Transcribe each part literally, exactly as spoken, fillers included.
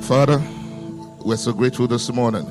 Father, we're so grateful this morning.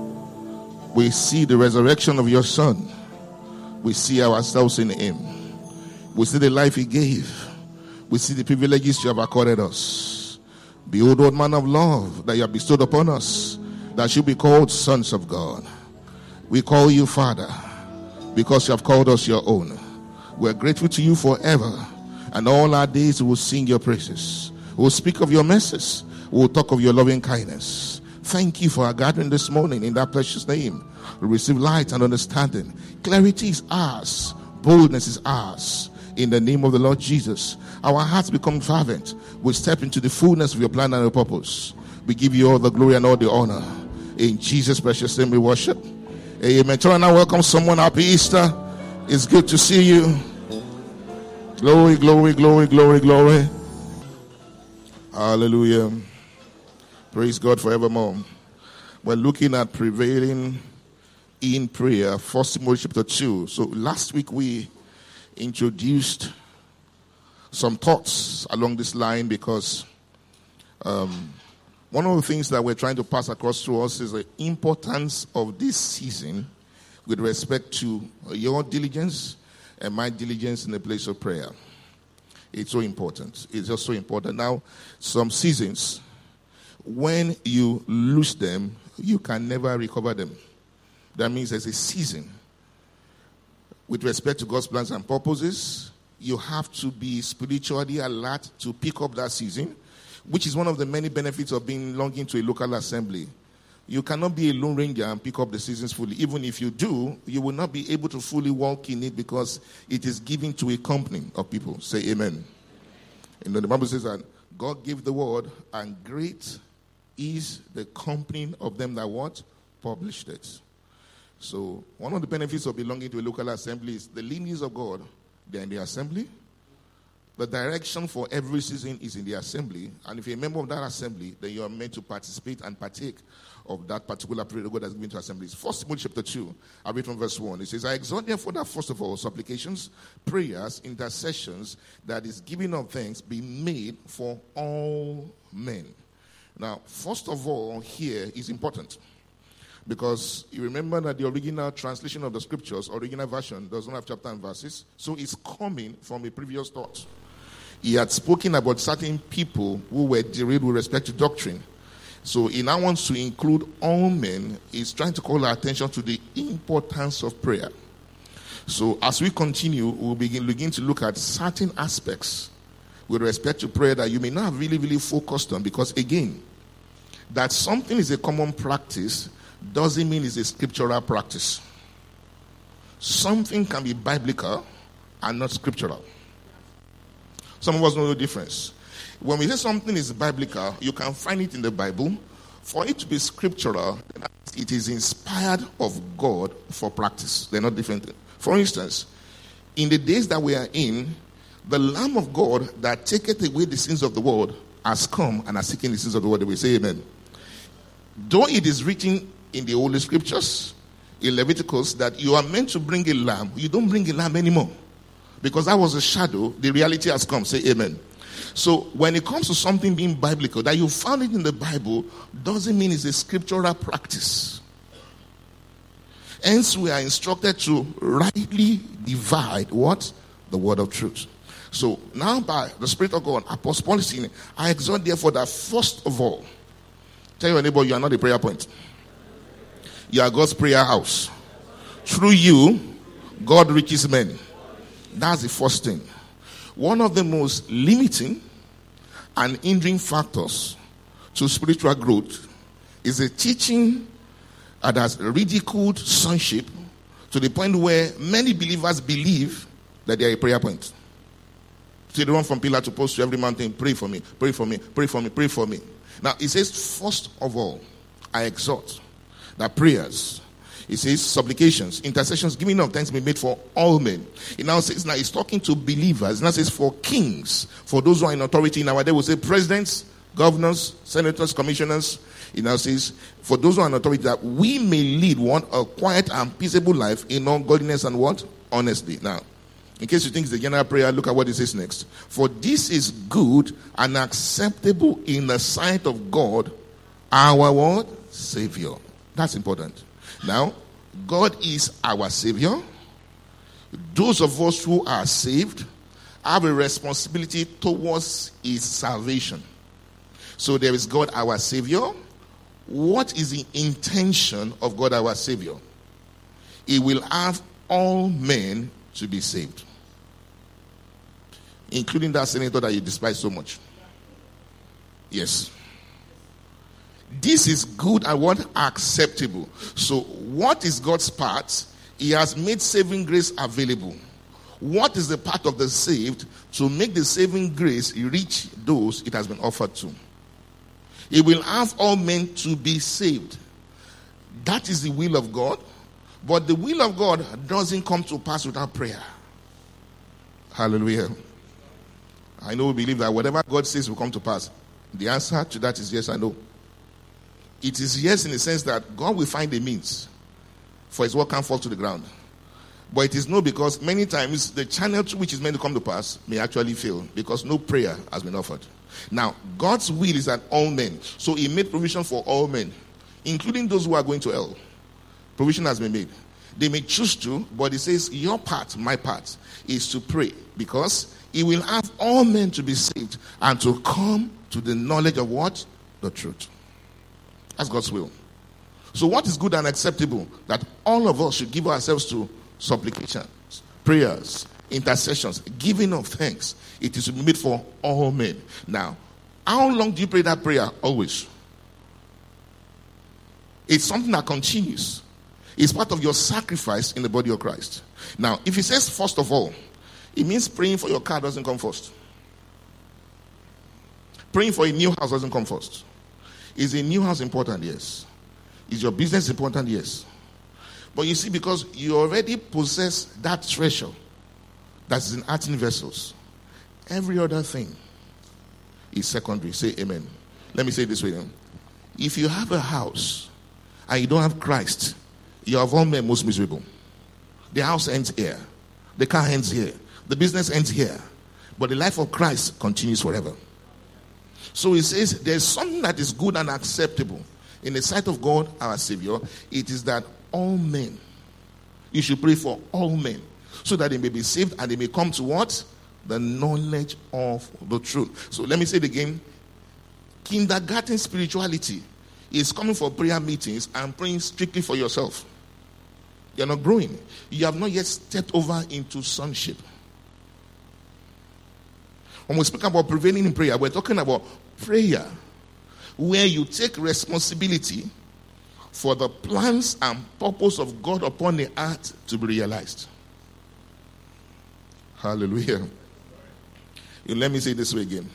We see the resurrection of your Son. We see ourselves in him. We see the life he gave. We see the privileges you have accorded us. Behold, what manner of love that you have bestowed upon us, that should be called sons of God. We call you Father because you have called us your own. We're grateful to you forever, and all our days we will sing your praises. We will speak of your mercies. We will talk of your loving kindness. Thank you for our gathering this morning in that precious name. We receive light and understanding. Clarity is ours. Boldness is ours. In the name of the Lord Jesus, our hearts become fervent. We step into the fullness of your plan and your purpose. We give you all the glory and all the honor. In Jesus' precious name we worship. Amen. Turn and welcome someone. Happy Easter. It's good to see you. Glory, glory, glory, glory, glory. Hallelujah. Praise God forevermore. We're looking at prevailing in prayer, First Timothy chapter two. So last week we introduced some thoughts along this line because um, one of the things that we're trying to pass across to us is the importance of this season with respect to your diligence and my diligence in the place of prayer. It's so important. It's just so important. Now, some seasons, when you lose them, you can never recover them. That means there's a season. With respect to God's plans and purposes, you have to be spiritually alert to pick up that season, which is one of the many benefits of being belonging to a local assembly. You cannot be a lone ranger and pick up the seasons fully. Even if you do, you will not be able to fully walk in it because it is given to a company of people. Say amen. And the Bible says that God gave the word, and great is the company of them that what? Published it. So one of the benefits of belonging to a local assembly is the leanings of God. They're in the assembly. The direction for every season is in the assembly. And if you're a member of that assembly, then you are meant to participate and partake of that particular period God has given to assemblies. First Timothy chapter two, I read from verse one. It says, I exhort therefore that first of all, supplications, prayers, intercessions, that is giving of thanks be made for all men. Now, first of all, here is important. Because you remember that the original translation of the scriptures, original version, does not have chapter and verses. So it's coming from a previous thought. He had spoken about certain people who were derailed with respect to doctrine. So he now wants to include all men. He's trying to call our attention to the importance of prayer. So as we continue, we'll begin, begin to look at certain aspects with respect to prayer that you may not have really, really focused on. Because again, that something is a common practice doesn't mean it's a scriptural practice. Something can be biblical and not scriptural. Some of us know the difference. When we say something is biblical, you can find it in the Bible. For it to be scriptural, it is inspired of God for practice. They're not different. For instance, in the days that we are in, the Lamb of God that taketh away the sins of the world has come and has taken the sins of the world. We say amen. Though it is written in the Holy Scriptures, in Leviticus, that you are meant to bring a lamb, you don't bring a lamb anymore. Because that was a shadow, the reality has come. Say amen. So when it comes to something being biblical, that you found it in the Bible, doesn't mean it's a scriptural practice. Hence, we are instructed to rightly divide what? The word of truth. So now by the Spirit of God, Apostle Paul is saying, I exhort therefore that first of all, tell your neighbor you are not a prayer point. You are God's prayer house. Through you, God reaches men. That's the first thing. One of the most limiting and hindering factors to spiritual growth is a teaching that has ridiculed sonship to the point where many believers believe that they are a prayer point. So they run from pillar to post to every mountain, pray for me, pray for me, pray for me, pray for me. Now, it says, first of all, I exhort that prayers, it says supplications, intercessions, giving of thanks be made for all men. It now says, now it's talking to believers. It now says for kings, for those who are in authority. In our day, we say presidents, governors, senators, commissioners. It now says, for those who are in authority, that we may lead one a quiet and peaceable life in all godliness and what? Honesty. Now, in case you think it's the general prayer, look at what it says next. For this is good and acceptable in the sight of God, our what? Savior. That's important. Now, God is our Savior. Those of us who are saved have a responsibility towards his salvation. So there is God our Savior. What is the intention of God our Savior? He will have all men to be saved, including that senator that you despise so much. Yes. This is good and what? Acceptable. So what is God's part? He has made saving grace available. What is the part of the saved to make the saving grace reach those it has been offered to? He will have all men to be saved. That is the will of God. But the will of God doesn't come to pass without prayer. Hallelujah. I know we believe that whatever God says will come to pass. The answer to that is yes, I know. It is yes in the sense that God will find a means for his work can't fall to the ground. But it is no, because many times the channel through which is meant to come to pass may actually fail because no prayer has been offered. Now, God's will is that all men. So he made provision for all men, including those who are going to hell. Provision has been made. They may choose to, but he says your part, my part, is to pray, because he will have all men to be saved and to come to the knowledge of what? The truth. That's God's will. So what is good and acceptable? That all of us should give ourselves to supplications, prayers, intercessions, giving of thanks. It is to be made for all men. Now, how long do you pray that prayer? Always. It's something that continues. It's part of your sacrifice in the body of Christ. Now, if he says first of all, it means praying for your car doesn't come first. Praying for a new house doesn't come first. Is a new house important? Yes. Is your business important? Yes. But you see, because you already possess that treasure that is in earthen vessels, every other thing is secondary. Say amen. Let me say it this way. If you have a house and you don't have Christ, you are of all men most miserable. The house ends here. The car ends here. The business ends here. But the life of Christ continues forever. So he says there's something that is good and acceptable in the sight of God, our Savior. It is that all men, you should pray for all men, so that they may be saved and they may come to what? The knowledge of the truth. So let me say it again. Kindergarten spirituality is coming for prayer meetings and praying strictly for yourself. You're not growing. You have not yet stepped over into sonship. When we speak about prevailing in prayer, we're talking about prayer where you take responsibility for the plans and purpose of God upon the earth to be realized. Hallelujah. And let me say it this way again.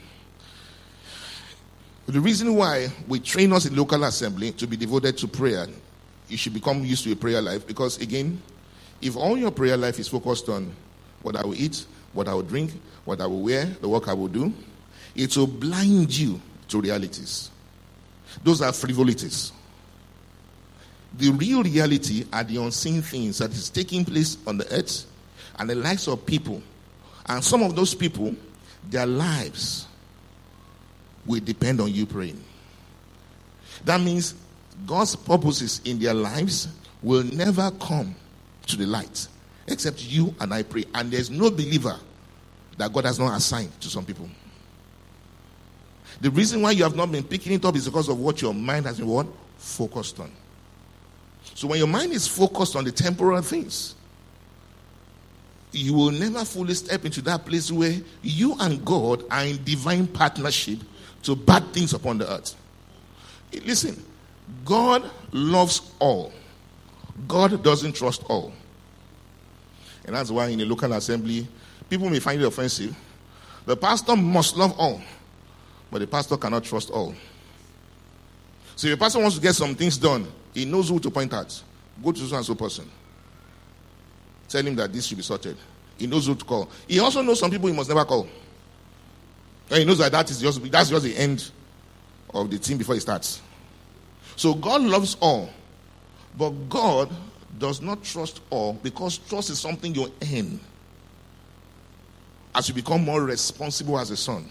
The reason why we train us in local assembly to be devoted to prayer, you should become used to a prayer life, because again, if all your prayer life is focused on what I will eat, what I will drink, what I will wear, the work I will do, it will blind you to realities. Those are frivolities. The real reality are the unseen things that is taking place on the earth and the lives of people. And some of those people, their lives will depend on you praying. That means God's purposes in their lives will never come to the light except you and I pray. And there's no believer that God has not assigned to some people. The reason why you have not been picking it up is because of what your mind has been what? Focused on. So when your mind is focused on the temporal things, you will never fully step into that place where you and God are in divine partnership to bad things upon the earth. Listen, God loves all. God doesn't trust all. And that's why in a local assembly, people may find it offensive. The pastor must love all, but the pastor cannot trust all. So if the pastor wants to get some things done, he knows who to point at. Go to so and so person. Tell him that this should be sorted. He knows who to call. He also knows some people he must never call. And he knows that, that is just, that's just the end of the thing before he starts. So God loves all, but God does not trust all, because trust is something you earn. As you become more responsible as a son,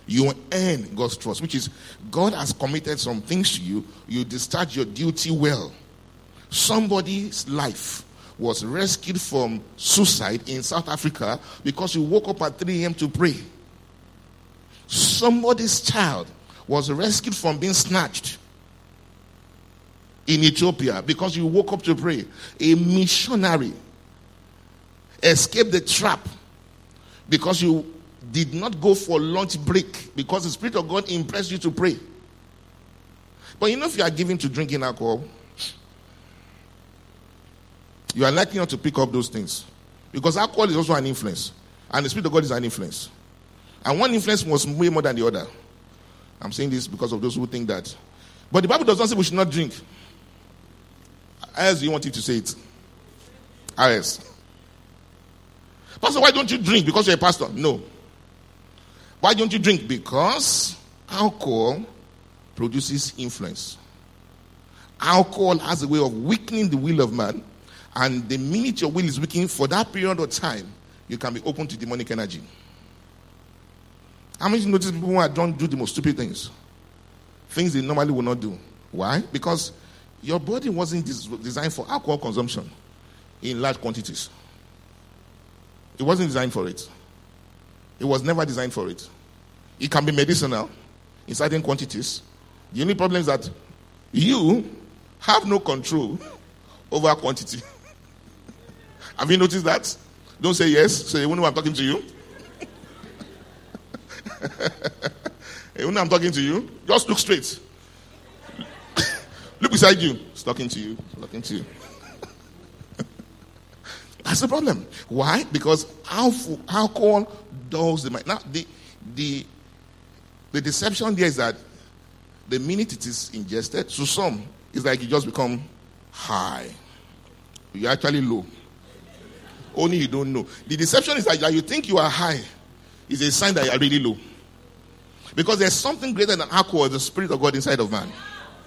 You earn God's trust, which is God has committed some things to you. You discharge your duty well. Somebody's life was rescued from suicide in South Africa because you woke up at three a.m. to pray. Somebody's child was rescued from being snatched in Ethiopia because you woke up to pray. A missionary escaped the trap because you did not go for lunch break because the Spirit of God impressed you to pray. But you know, if you are given to drinking alcohol, you are likely not to pick up those things. Because alcohol is also an influence. And the Spirit of God is an influence. And one influence must weigh more than the other. I'm saying this because of those who think that. But the Bible does not say we should not drink. How else do you want it to say it? How else? Pastor, why don't you drink? Because you're a pastor? No. Why don't you drink? Because alcohol produces influence. Alcohol has a way of weakening the will of man. And the minute your will is weakening, for that period of time, you can be open to demonic energy. How many of you notice people who don't do the most stupid things? Things they normally will not do. Why? Because your body wasn't designed for alcohol consumption in large quantities. It wasn't designed for it. It was never designed for it. It can be medicinal in certain quantities. The only problem is that you have no control over quantity. Have you noticed that? Don't say yes. Say, you know I'm talking to you. You know I'm talking to you. Just look straight. Look beside you. It's talking to you. It's talking to you. That's the problem. Why? Because alcohol dulls the mind. Now, the, the, the deception there is that the minute it is ingested, to some, it's like you just become high. You're actually low. Only you don't know. The deception is that you think you are high. It's a sign that you are really low. Because there's something greater than alcohol, the Spirit of God inside of man.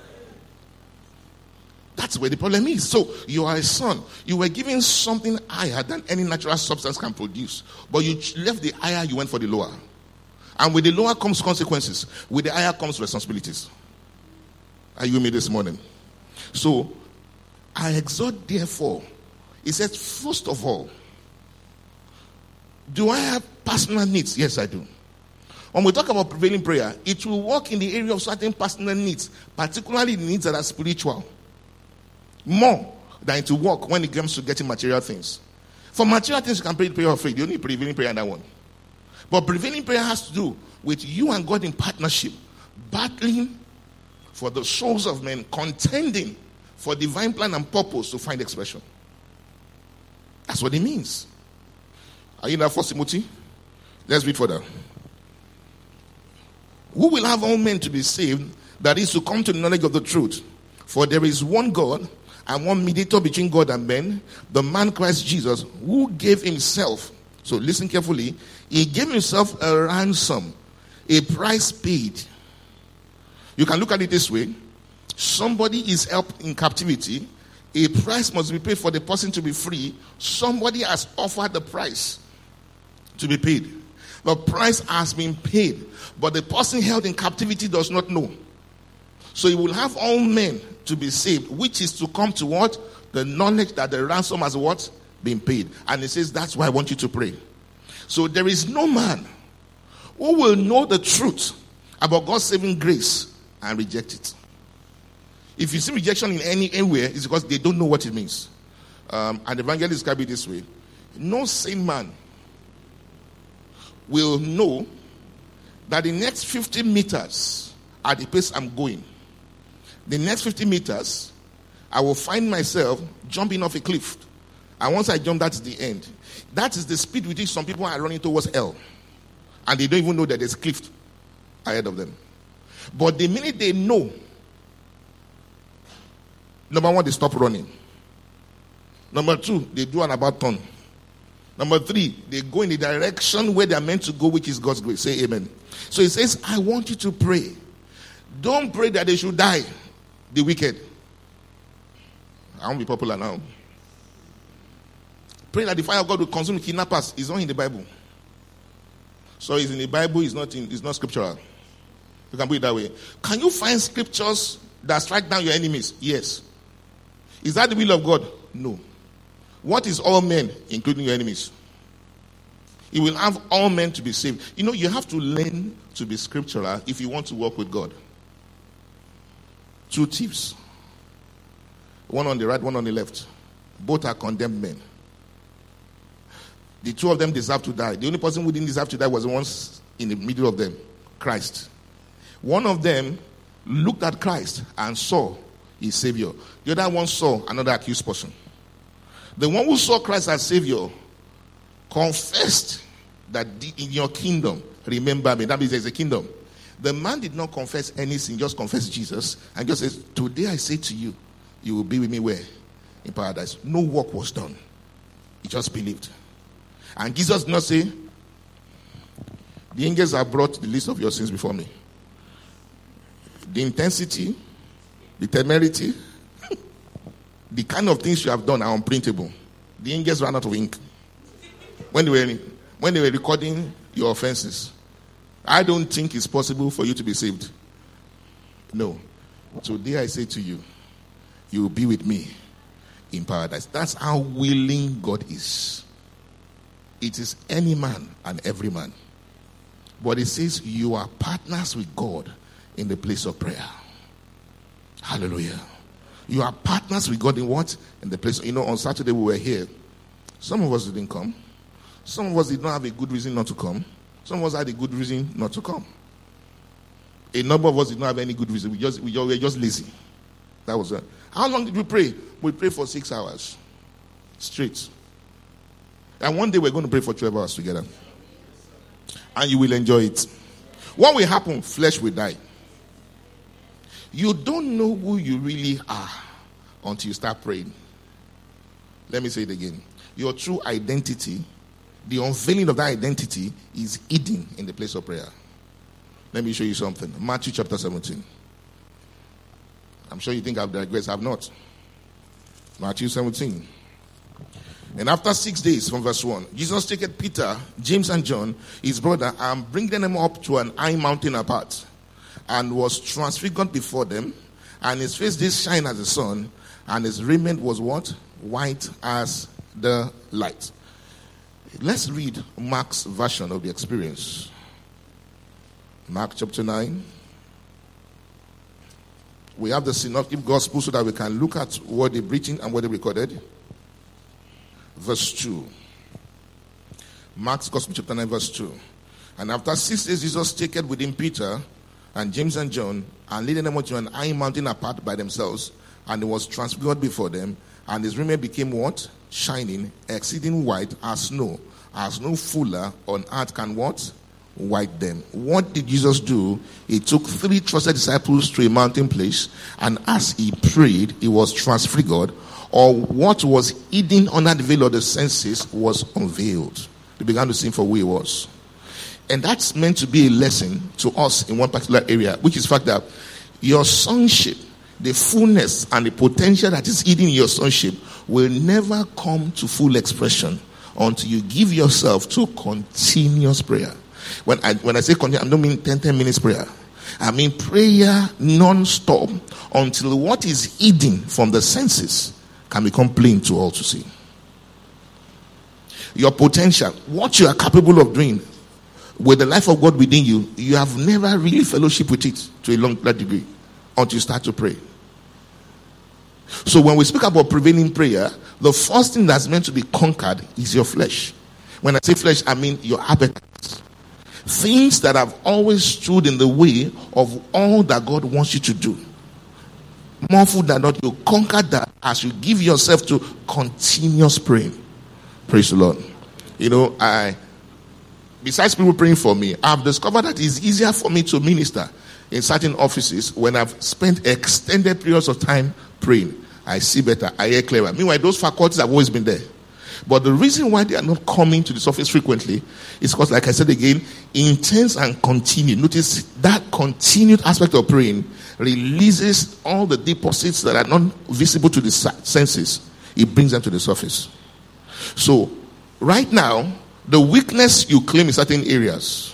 That's where the problem is. So, you are a son. You were given something higher than any natural substance can produce. But you left the higher, you went for the lower. And with the lower comes consequences. With the higher comes responsibilities. Are you with me this morning? So, I exhort therefore. He says, first of all, do I have personal needs? Yes, I do. When we talk about prevailing prayer, it will work in the area of certain personal needs, particularly needs that are spiritual. More than it will work when it comes to getting material things. For material things, you can pray the prayer of faith. You don't need prevailing prayer in that one. But prevailing prayer has to do with you and God in partnership, battling for the souls of men, contending for divine plan and purpose to find expression. That's what it means. Are you in that First Timothy? Let's read further. Who will have all men to be saved, that is, to come to the knowledge of the truth? For there is one God and one mediator between God and men, the man Christ Jesus, who gave himself. So listen carefully. He gave himself a ransom, a price paid. You can look at it this way. Somebody is held in captivity. A price must be paid for the person to be free. Somebody has offered the price to be paid. The price has been paid, but the person held in captivity does not know. So he will have all men to be saved, which is to come to what? The knowledge that the ransom has what? Been paid. And he says, that's why I want you to pray. So there is no man who will know the truth about God's saving grace and reject it. If you see rejection in any anywhere, it's because they don't know what it means. Um, and the evangelist described it this way. No sane man will know that the next fifty meters at the pace I'm going, the next fifty meters, I will find myself jumping off a cliff. And once I jump, that's the end. That is the speed with which some people are running towards hell. And they don't even know that there's a cliff ahead of them. But the minute they know, number one, they stop running. Number two, they do an about turn. Number three, they go in the direction where they are meant to go, which is God's grace. Say amen. So he says, I want you to pray. Don't pray that they should die, the wicked. I won't be popular now. Pray that the fire of God will consume the kidnappers. It's not in the Bible. So it's in the Bible, it's not in, it's not scriptural. You can put it that way. Can you find scriptures that strike down your enemies? Yes. Is that the will of God? No. What is all men, including your enemies? He will have all men to be saved. You know, you have to learn to be scriptural if you want to walk with God. Two thieves. One on the right, one on the left. Both are condemned men. The two of them deserve to die. The only person who didn't deserve to die was the ones in the middle of them, Christ. One of them looked at Christ and saw his Savior. The other one saw another accused person. The one who saw Christ as Savior confessed that in your kingdom, remember me. That means there's a kingdom. The man did not confess anything, just confessed Jesus and just says, today I say to you, you will be with me where? In paradise. No work was done. He just believed. And Jesus did not say, the angels have brought the list of your sins before me. The intensity, the temerity, the kind of things you have done are unprintable. The angels ran out of ink when they were when they were recording your offenses. I don't think it's possible for you to be saved. No. Today I say to you, you will be with me in paradise. That's how willing God is. It is any man and every man. But it says you are partners with God in the place of prayer. Hallelujah. You are partners with God in what? In the place. You know, on Saturday we were here. Some of us didn't come. Some of us did not have a good reason not to come. Some of us had a good reason not to come. A number of us did not have any good reason. We just we, we were just lazy. That was it. How long did we pray? We prayed for six hours straight. And one day we're going to pray for twelve hours together. And you will enjoy it. What will happen? Flesh will die. You don't know who you really are until you start praying. Let me say it again. Your true identity, the unveiling of that identity is hidden in the place of prayer. Let me show you something. Matthew chapter seventeen. I'm sure you think I've digressed. I've not. Matthew seventeen. And after six days from verse one, Jesus took Peter, James and John, his brother, and bringing them up to an high mountain apart, and was transfigured before them, and his face did shine as the sun, and his raiment was what? White as the light. Let's read Mark's version of the experience. Mark chapter nine. We have the synoptic gospel so that we can look at what they're preaching and what they recorded. Verse two. Mark's gospel chapter nine verse two. And after six days Jesus taketh with him Peter and James and John, and leading them up to an high mountain apart by themselves, and he was transfigured before them, and his raiment became what? Shining, exceeding white as snow, as no fuller on earth can what? White them. What did Jesus do? He took three trusted disciples to a mountain place, and as he prayed, he was transfigured, or what was hidden under the veil of the senses was unveiled. They began to sing for who he was. And that's meant to be a lesson to us in one particular area, which is the fact that your sonship, the fullness and the potential that is hidden in your sonship will never come to full expression until you give yourself to continuous prayer. When I when I say continuous, I don't mean ten, ten minutes prayer. I mean prayer non-stop until what is hidden from the senses can become plain to all to see. Your potential, what you are capable of doing with the life of God within you, you have never really fellowship with it to a long degree until you start to pray. So when we speak about prevailing prayer, the first thing that's meant to be conquered is your flesh. When I say flesh, I mean your appetites. Things that have always stood in the way of all that God wants you to do. More food than not, you conquer that as you give yourself to continuous praying. Praise the Lord. You know, I, besides people praying for me, I've discovered that it's easier for me to minister in certain offices when I've spent extended periods of time praying. I see better, I hear clearer. Meanwhile, those faculties have always been there. But the reason why they are not coming to this office frequently is because, like I said again, intense and continued. Notice that continued aspect of praying releases all the deposits that are not visible to the senses. It brings them to the surface. So, right now, The weakness you claim in certain areas,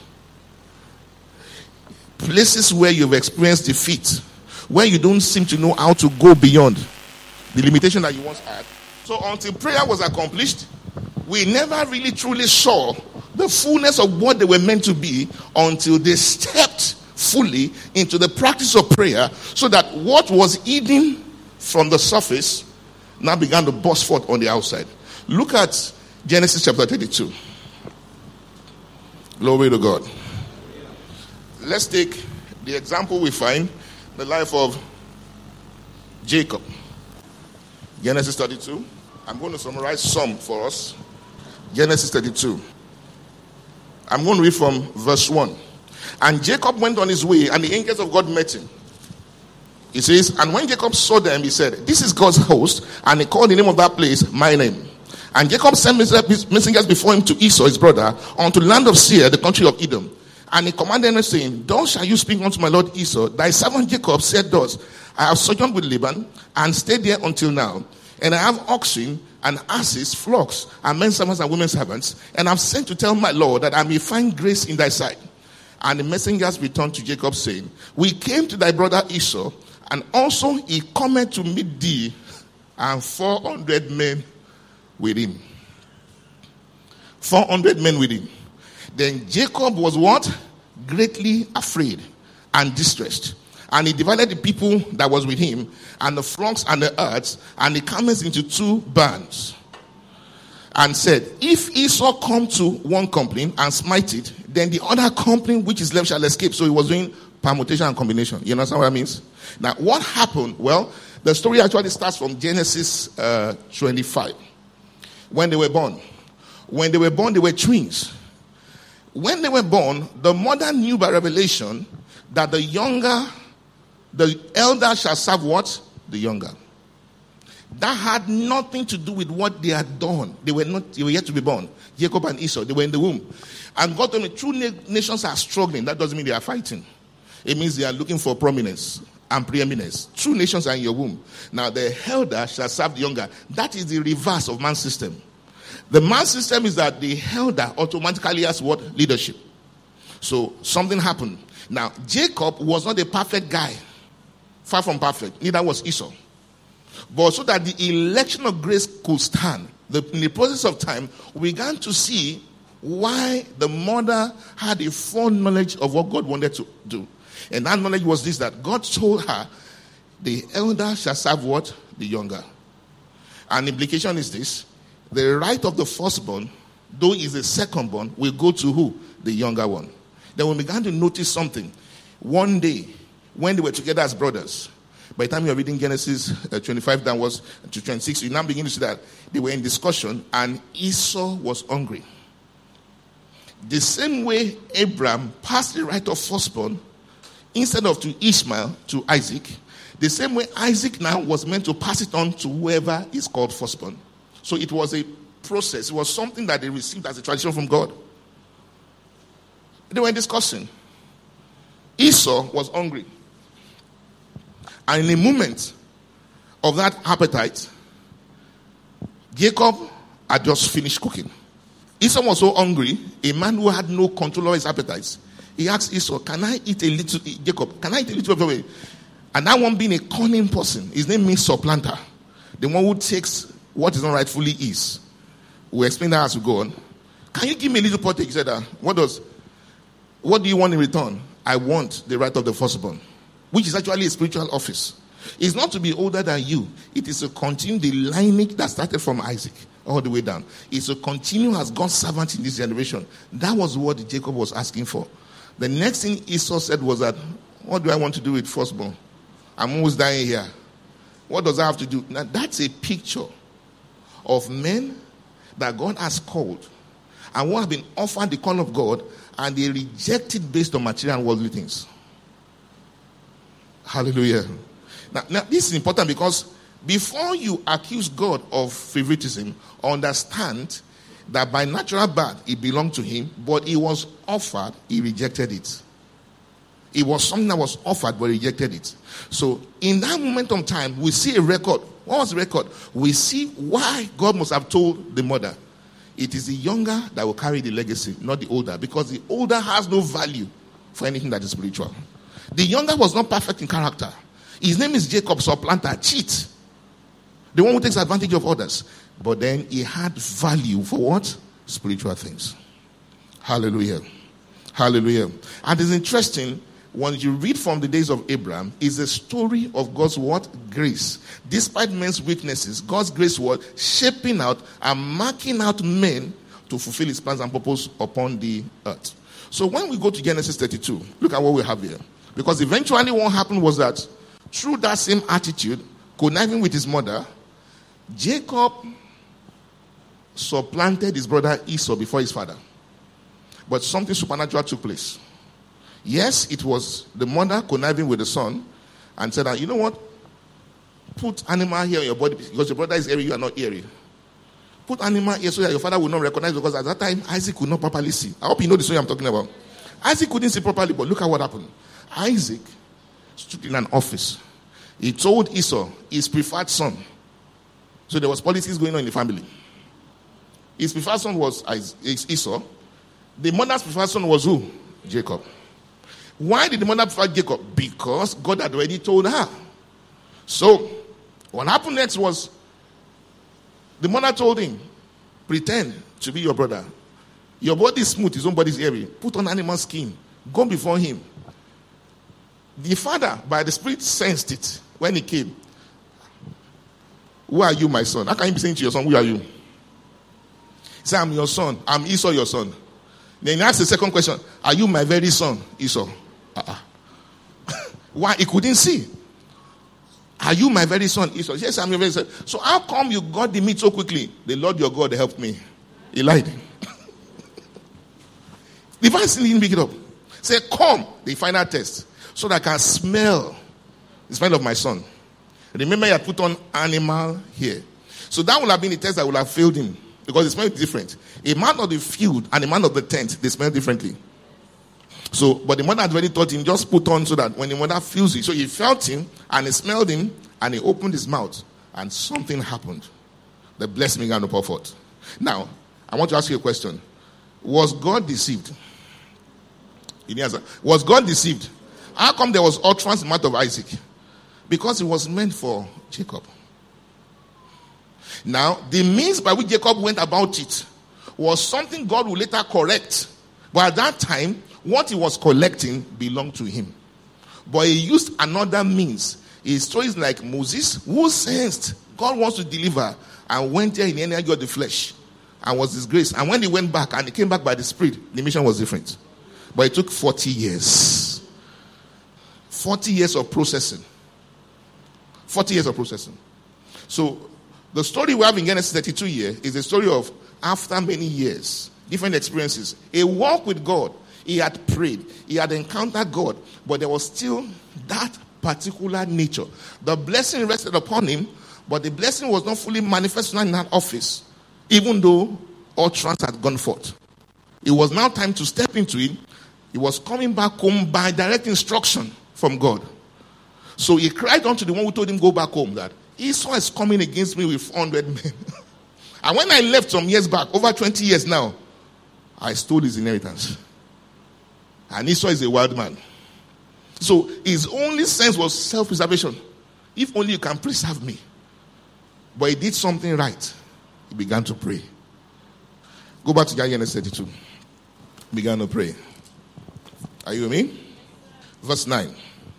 places where you've experienced defeat, where you don't seem to know how to go beyond the limitation that you once had. So until prayer was accomplished, we never really truly saw the fullness of what they were meant to be until they stepped fully into the practice of prayer, so that what was hidden from the surface now began to burst forth on the outside. Look at Genesis chapter thirty-two. Glory to God. Let's take the example we find in the life of Jacob. Genesis thirty-two. I'm going to summarize some for us. Genesis thirty-two. I'm going to read from verse one. And Jacob went on his way, and the angels of God met him. He says, and when Jacob saw them, he said, this is God's host, and he called the name of that place, my name. And Jacob sent messengers before him to Esau, his brother, unto the land of Seir, the country of Edom. And he commanded them, saying, thus shall you speak unto my lord Esau, thy servant Jacob said thus, I have sojourned with Laban, and stayed there until now. And I have oxen and asses, flocks, and men servants and women servants. And I have sent to tell my lord that I may find grace in thy sight. And the messengers returned to Jacob, saying, we came to thy brother Esau, and also he cometh to meet thee, and four hundred men with him. Four hundred men with him. Then Jacob was what? Greatly afraid and distressed. And he divided the people that was with him, and the flocks and the herds, and the camels into two bands. And said, if Esau come to one company and smite it, then the other company which is left shall escape. So he was doing permutation and combination. You understand what that means? Now, what happened? Well, the story actually starts from Genesis uh, twenty-five. When they were born. When they were born, they were twins. When they were born, the mother knew by revelation that the younger, the elder shall serve what? The younger. That had nothing to do with what they had done. They were not, they were yet to be born. Jacob and Esau, they were in the womb. And God told me, true nations are struggling. That doesn't mean they are fighting. It means they are looking for prominence and preeminence. True nations are in your womb. Now the elder shall serve the younger. That is the reverse of man's system. The man's system is that the elder automatically has what? Leadership. So something happened. Now Jacob was not a perfect guy. Far from perfect. Neither was Esau. But so that the election of grace could stand, the, in the process of time, we began to see why the mother had a foreknowledge of what God wanted to do. And that knowledge was this, that God told her, the elder shall serve what? The younger. And the implication is this, the right of the firstborn, though he is the secondborn, will go to who? The younger one. Then we began to notice something. One day, when they were together as brothers, by the time you are reading Genesis uh, twenty-five downwards to twenty-six, you now begin to see that they were in discussion and Esau was hungry. The same way Abraham passed the right of firstborn instead of to Ishmael, to Isaac, the same way Isaac now was meant to pass it on to whoever is called firstborn. So it was a process. It was something that they received as a tradition from God. They were discussing. Esau was hungry. And in a moment of that appetite, Jacob had just finished cooking. Esau was so hungry, a man who had no control over his appetites. He asked Esau, can I eat a little, Jacob, can I eat a little of it? And that one being a cunning person, his name means supplanter. The one who takes what is not rightfully his. We'll explain that as we go on. Can you give me a little pottage? He said, uh, what does, what do you want in return? I want the right of the firstborn, which is actually a spiritual office. It's not to be older than you. It is to continue the lineage that started from Isaac all the way down. It's to continue as God's servant in this generation. That was what Jacob was asking for. The next thing Esau said was that, what do I want to do with firstborn? I'm almost dying here. What does that have to do? Now that's a picture of men that God has called and who have been offered the call of God and they reject it based on material and worldly things. Hallelujah. Now, now, this is important because before you accuse God of favoritism, understand that by natural birth, it belonged to him, but it was offered, he rejected it. It was something that was offered, but rejected it. So, in that moment of time, we see a record. What was the record? We see why God must have told the mother, It is the younger that will carry the legacy, not the older, because the older has no value for anything that is spiritual. The younger was not perfect in character. His name is Jacob, supplanter, cheat. The one who takes advantage of others. But then he had value for what? Spiritual things. Hallelujah. Hallelujah. And it's interesting, when you read from the days of Abraham, is a story of God's what? Grace. Despite men's weaknesses, God's grace was shaping out and marking out men to fulfill his plans and purpose upon the earth. So when we go to Genesis thirty-two, look at what we have here. Because eventually what happened was that through that same attitude, conniving with his mother, Jacob supplanted his brother Esau before his father. But something supernatural took place. Yes, it was the mother conniving with the son and said, you know what? Put animal here on your body because your brother is hairy, you are not hairy. Put animal here so that your father will not recognize, because at that time, Isaac could not properly see. I hope you know the story I'm talking about. Isaac couldn't see properly, but look at what happened. Isaac stood in an office. He told Esau, his preferred son. So there was politics going on in the family. His preferred son was Esau. The mother's preferred son was who? Jacob. Why did the mother prefer Jacob? Because God had already told her. So, what happened next was, the mother told him, pretend to be your brother. Your body is smooth, his own body is hairy. Put on animal skin. Go before him. The father, by the Spirit, sensed it when he came. Who are you, my son? How can you be saying to your son, who are you? He said, I'm your son. I'm Esau, your son. Then he asked the second question, are you my very son, Esau? Uh-uh. Why? He couldn't see. Are you my very son, Esau? Yes, I'm your very son. So how come you got the meat so quickly? The Lord your God helped me. He lied. The voice didn't pick it up. Say, come, the final test, so that I can smell the smell of my son. Remember, he had put on animal here. So that would have been the test that would have failed him, because the smell is different. A man of the field and a man of the tent, they smell differently. So, but the mother had already taught him, just put on so that when the mother feels it. So he felt him and he smelled him and he opened his mouth and something happened. The blessing began to pour forth. Now, I want to ask you a question. Was God deceived? In the answer, was God deceived? How come there was utterance in the mouth of Isaac? Because it was meant for Jacob. Now, the means by which Jacob went about it was something God would later correct. But at that time, what he was collecting belonged to him. But he used another means. His story is like Moses, who sensed God wants to deliver and went there in the energy of the flesh and was disgraced. And when he went back and he came back by the Spirit, the mission was different. But it took forty years. forty years of processing. forty years of processing. So, the story we have in Genesis thirty-two here is a story of after many years, different experiences, a walk with God. He had prayed. He had encountered God. But there was still that particular nature. The blessing rested upon him, but the blessing was not fully manifested in that office, even though all trust had gone forth. It was now time to step into it. He was coming back home by direct instruction from God. So he cried unto the one who told him go back home that Esau is coming against me with four hundred men. And when I left some years back, over twenty years now, I stole his inheritance. And Esau is a wild man. So his only sense was self-preservation. If only you can preserve me. But he did something right. He began to pray. Go back to Genesis thirty-two. Began to pray. Are you with me? Verse nine.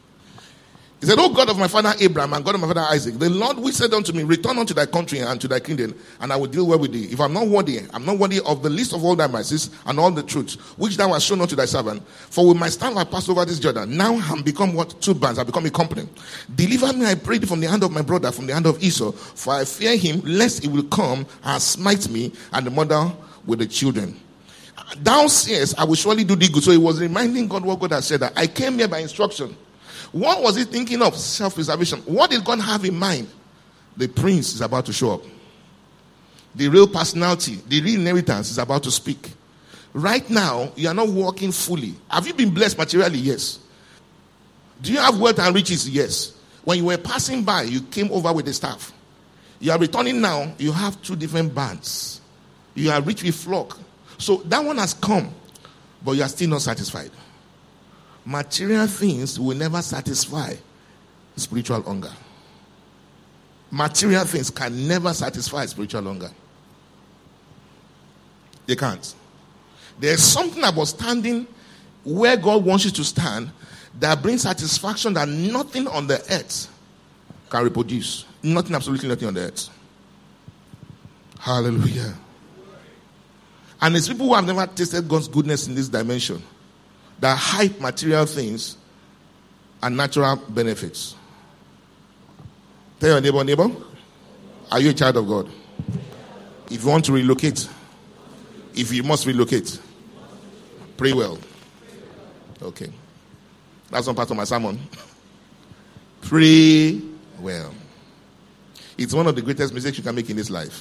He said, O God of my father Abraham and God of my father Isaac, the Lord which said unto me, return unto thy country and to thy kingdom, and I will deal well with thee. If I'm not worthy, I'm not worthy of the least of all thy mercies and all the truth, which thou hast shown unto thy servant. For with my staff I passed over this Jordan. Now I'm become what? Two bands. I become a company. Deliver me, I pray thee, from the hand of my brother, from the hand of Esau. For I fear him, lest he will come and smite me and the mother with the children. Thou sayest, I will surely do thee good. So he was reminding God what God had said, that I came here by instruction. What was he thinking of? Self-preservation. What did God have in mind? The prince is about to show up. The real personality, the real inheritance is about to speak. Right now, you are not walking fully. Have you been blessed materially? Yes. Do you have wealth and riches? Yes. When you were passing by, you came over with the staff. You are returning now, you have two different bands. You are rich with flock. So that one has come, but you are still not satisfied. Material things will never satisfy spiritual hunger. Material things can never satisfy spiritual hunger. They can't. There's something about standing where God wants you to stand that brings satisfaction that nothing on the earth can reproduce. Nothing, absolutely nothing on the earth. Hallelujah. And it's people who have never tasted God's goodness in this dimension that hype material things and natural benefits. Tell your neighbor, neighbor, are you a child of God? If you want to relocate, if you must relocate, pray well. Okay. That's one part of my sermon. Pray well. It's one of the greatest mistakes you can make in this life.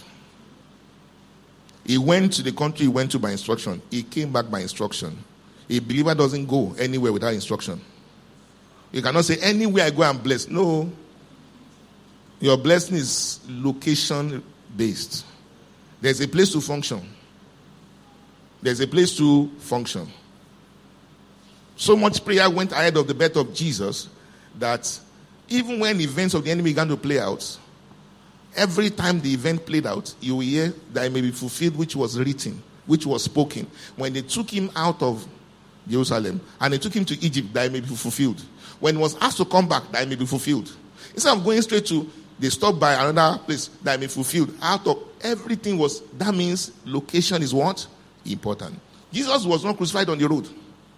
He went to the country he went to by instruction. He came back by instruction. A believer doesn't go anywhere without instruction. You cannot say, anywhere I go, I'm blessed. No. Your blessing is location-based. There's a place to function. There's a place to function. So much prayer went ahead of the birth of Jesus that even when events of the enemy began to play out, every time the event played out, you will hear that it may be fulfilled which was written, which was spoken. When they took him out of Jerusalem and they took him to Egypt, that it may be fulfilled. When he was asked to come back, that it may be fulfilled. Instead of going straight to, they stopped by another place, that it may be fulfilled. Out of everything was, that means location is what? Important. Jesus was not crucified on the road.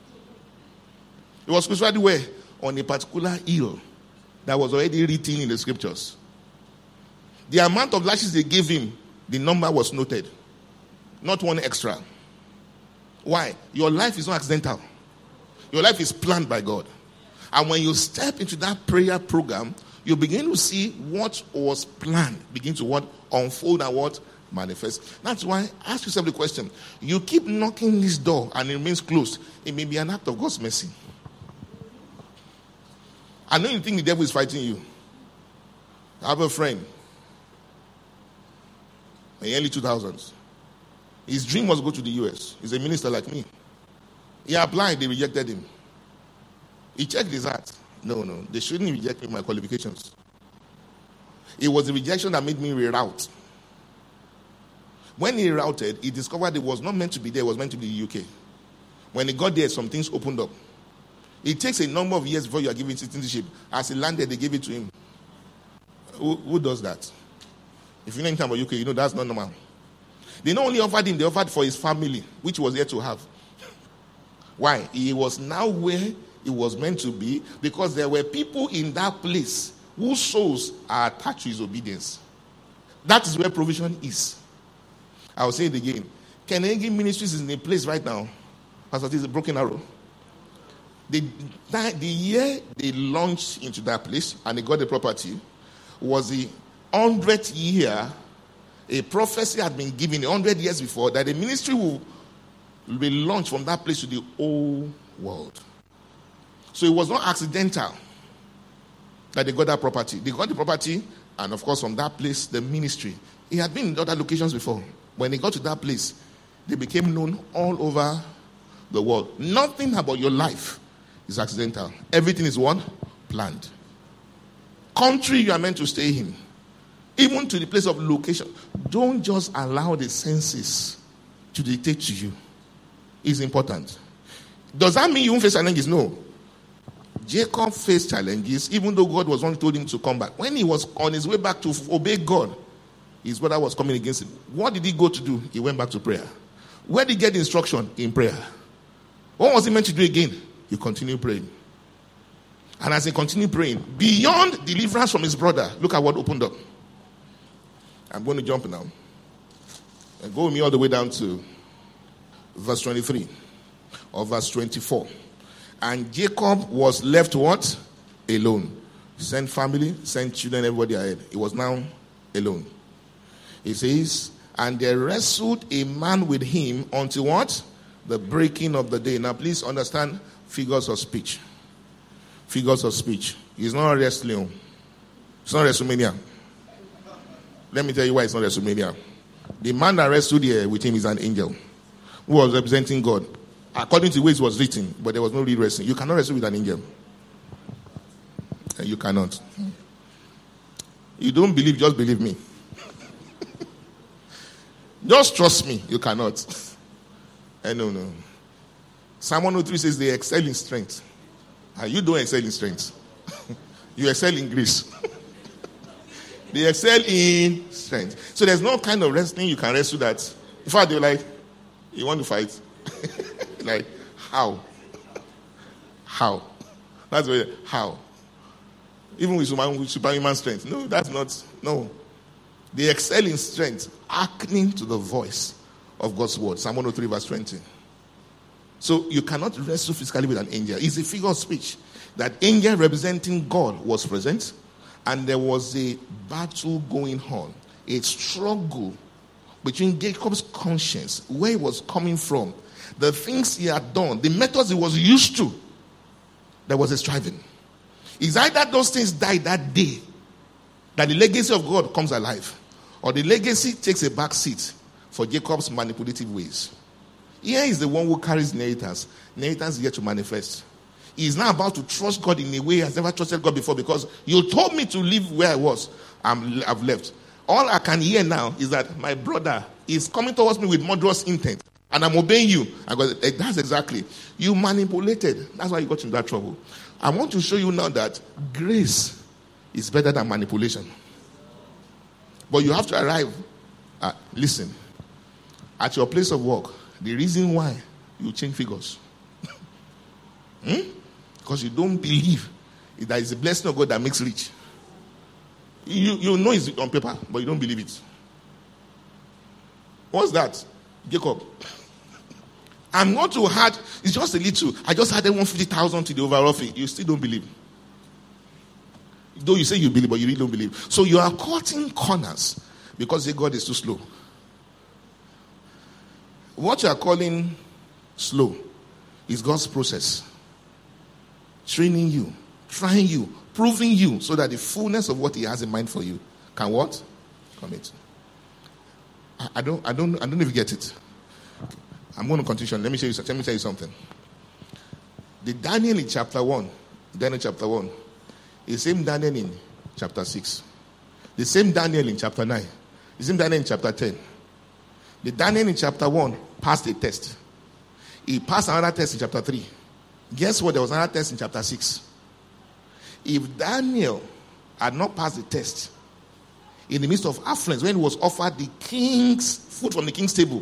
He was crucified where? On a particular hill that was already written in the scriptures. The amount of lashes they gave him, the number was noted. Not one extra. Why? Your life is not accidental. Your life is planned by God. And when you step into that prayer program, you begin to see what was planned begin to what unfold and what manifest. That's why ask yourself the question. You keep knocking this door and it remains closed. It may be an act of God's mercy. I know you think the devil is fighting you. I have a friend in the early two thousands. His dream was to go to the U S. He's a minister like me. He applied, they rejected him. He checked his heart. No, no, they shouldn't reject me my qualifications. It was the rejection that made me reroute. When he routed, he discovered it was not meant to be there, it was meant to be in the U K. When he got there, some things opened up. It takes a number of years before you are given citizenship. As he landed, they gave it to him. Who, who does that? If you know anything about U K, you know that's not normal. They not only offered him, they offered for his family, which was yet to have. Why? He was now where he was meant to be because there were people in that place whose souls are attached to his obedience. That is where provision is. I will say it again. Kenegi Ministries is in a place right now. Pastor, this is a broken arrow. The, the year they launched into that place and they got the property was the hundredth year. A prophecy had been given a hundred years before that the ministry will be launched from that place to the whole world. So it was not accidental that they got that property. They got the property, and of course, from that place, the ministry. He had been in other locations before. When they got to that place, they became known all over the world. Nothing about your life is accidental. Everything is one planned. Country you are meant to stay in, even to the place of location. Don't just allow the senses to dictate to you. It's important. Does that mean you won't face challenges? No. Jacob faced challenges, even though God was only told him to come back. When he was on his way back to obey God, his brother was coming against him. What did he go to do? He went back to prayer. Where did he get the instruction? In prayer. What was he meant to do again? He continued praying. And as he continued praying, beyond deliverance from his brother, look at what opened up. I'm going to jump now. And go with me all the way down to verse twenty-three or verse twenty-four. And Jacob was left what? Alone. Sent family, sent children, everybody ahead. He was now alone. He says, and there wrestled a man with him until what? The breaking of the day. Now please understand figures of speech. Figures of speech. It's not wrestling. It's not WrestleMania. Let me tell you why it's not WrestleMania. The man that wrestled here with him is an angel who was representing God. According to the way it was written, but there was no real wrestling. You cannot wrestle with an angel. You cannot. You don't believe, just believe me. Just trust me, you cannot. I don't know. Psalm one oh three says they excel in strength. And you don't excel in strength. You excel in grace. They excel in strength. So there's no kind of wrestling you can wrestle that. In fact, they're like, you want to fight? Like, how? How? That's what, how? Even with superhuman strength. No, that's not, no. They excel in strength, hearkening to the voice of God's word. Psalm one oh three verse twenty. So you cannot wrestle physically with an angel. It's a figure of speech. That angel representing God was present, and there was a battle going on, a struggle between Jacob's conscience, where he was coming from, the things he had done, the methods he was used to. There was a striving. It's either those things die that day, that the legacy of God comes alive, or the legacy takes a back seat for Jacob's manipulative ways. Here is the one who carries inheritance. Inheritance is yet to manifest. He is now about to trust God in a way he has never trusted God before, because you told me to leave where I was. I'm, I've left. All I can hear now is that my brother is coming towards me with murderous intent, and I'm obeying you. I go, that's exactly. You manipulated. That's why you got into that trouble. I want to show you now that grace is better than manipulation. But you have to arrive. Uh, listen, at your place of work, the reason why you change figures, hmm? Because you don't believe that it's a blessing of God that makes rich. You, you know it's on paper, but you don't believe it. What's that? Jacob. I'm not too hard. It's just a little. I just added one hundred fifty thousand to the overall fee. You still don't believe. Though you say you believe, but you really don't believe. So you are cutting corners because the God is too slow. What you are calling slow is God's process. Training you, trying you, proving you, so that the fullness of what he has in mind for you can what? Commit. I, I don't I don't I don't know if you get it. I'm going to continue. Let me show you let me tell you something. The Daniel in chapter one, Daniel chapter one, the same Daniel in chapter six, the same Daniel in chapter nine, the same Daniel in chapter ten. The Daniel in chapter one passed a test. He passed another test in chapter three. Guess what? There was another test in chapter six. If Daniel had not passed the test, in the midst of affluence, when he was offered the king's food from the king's table,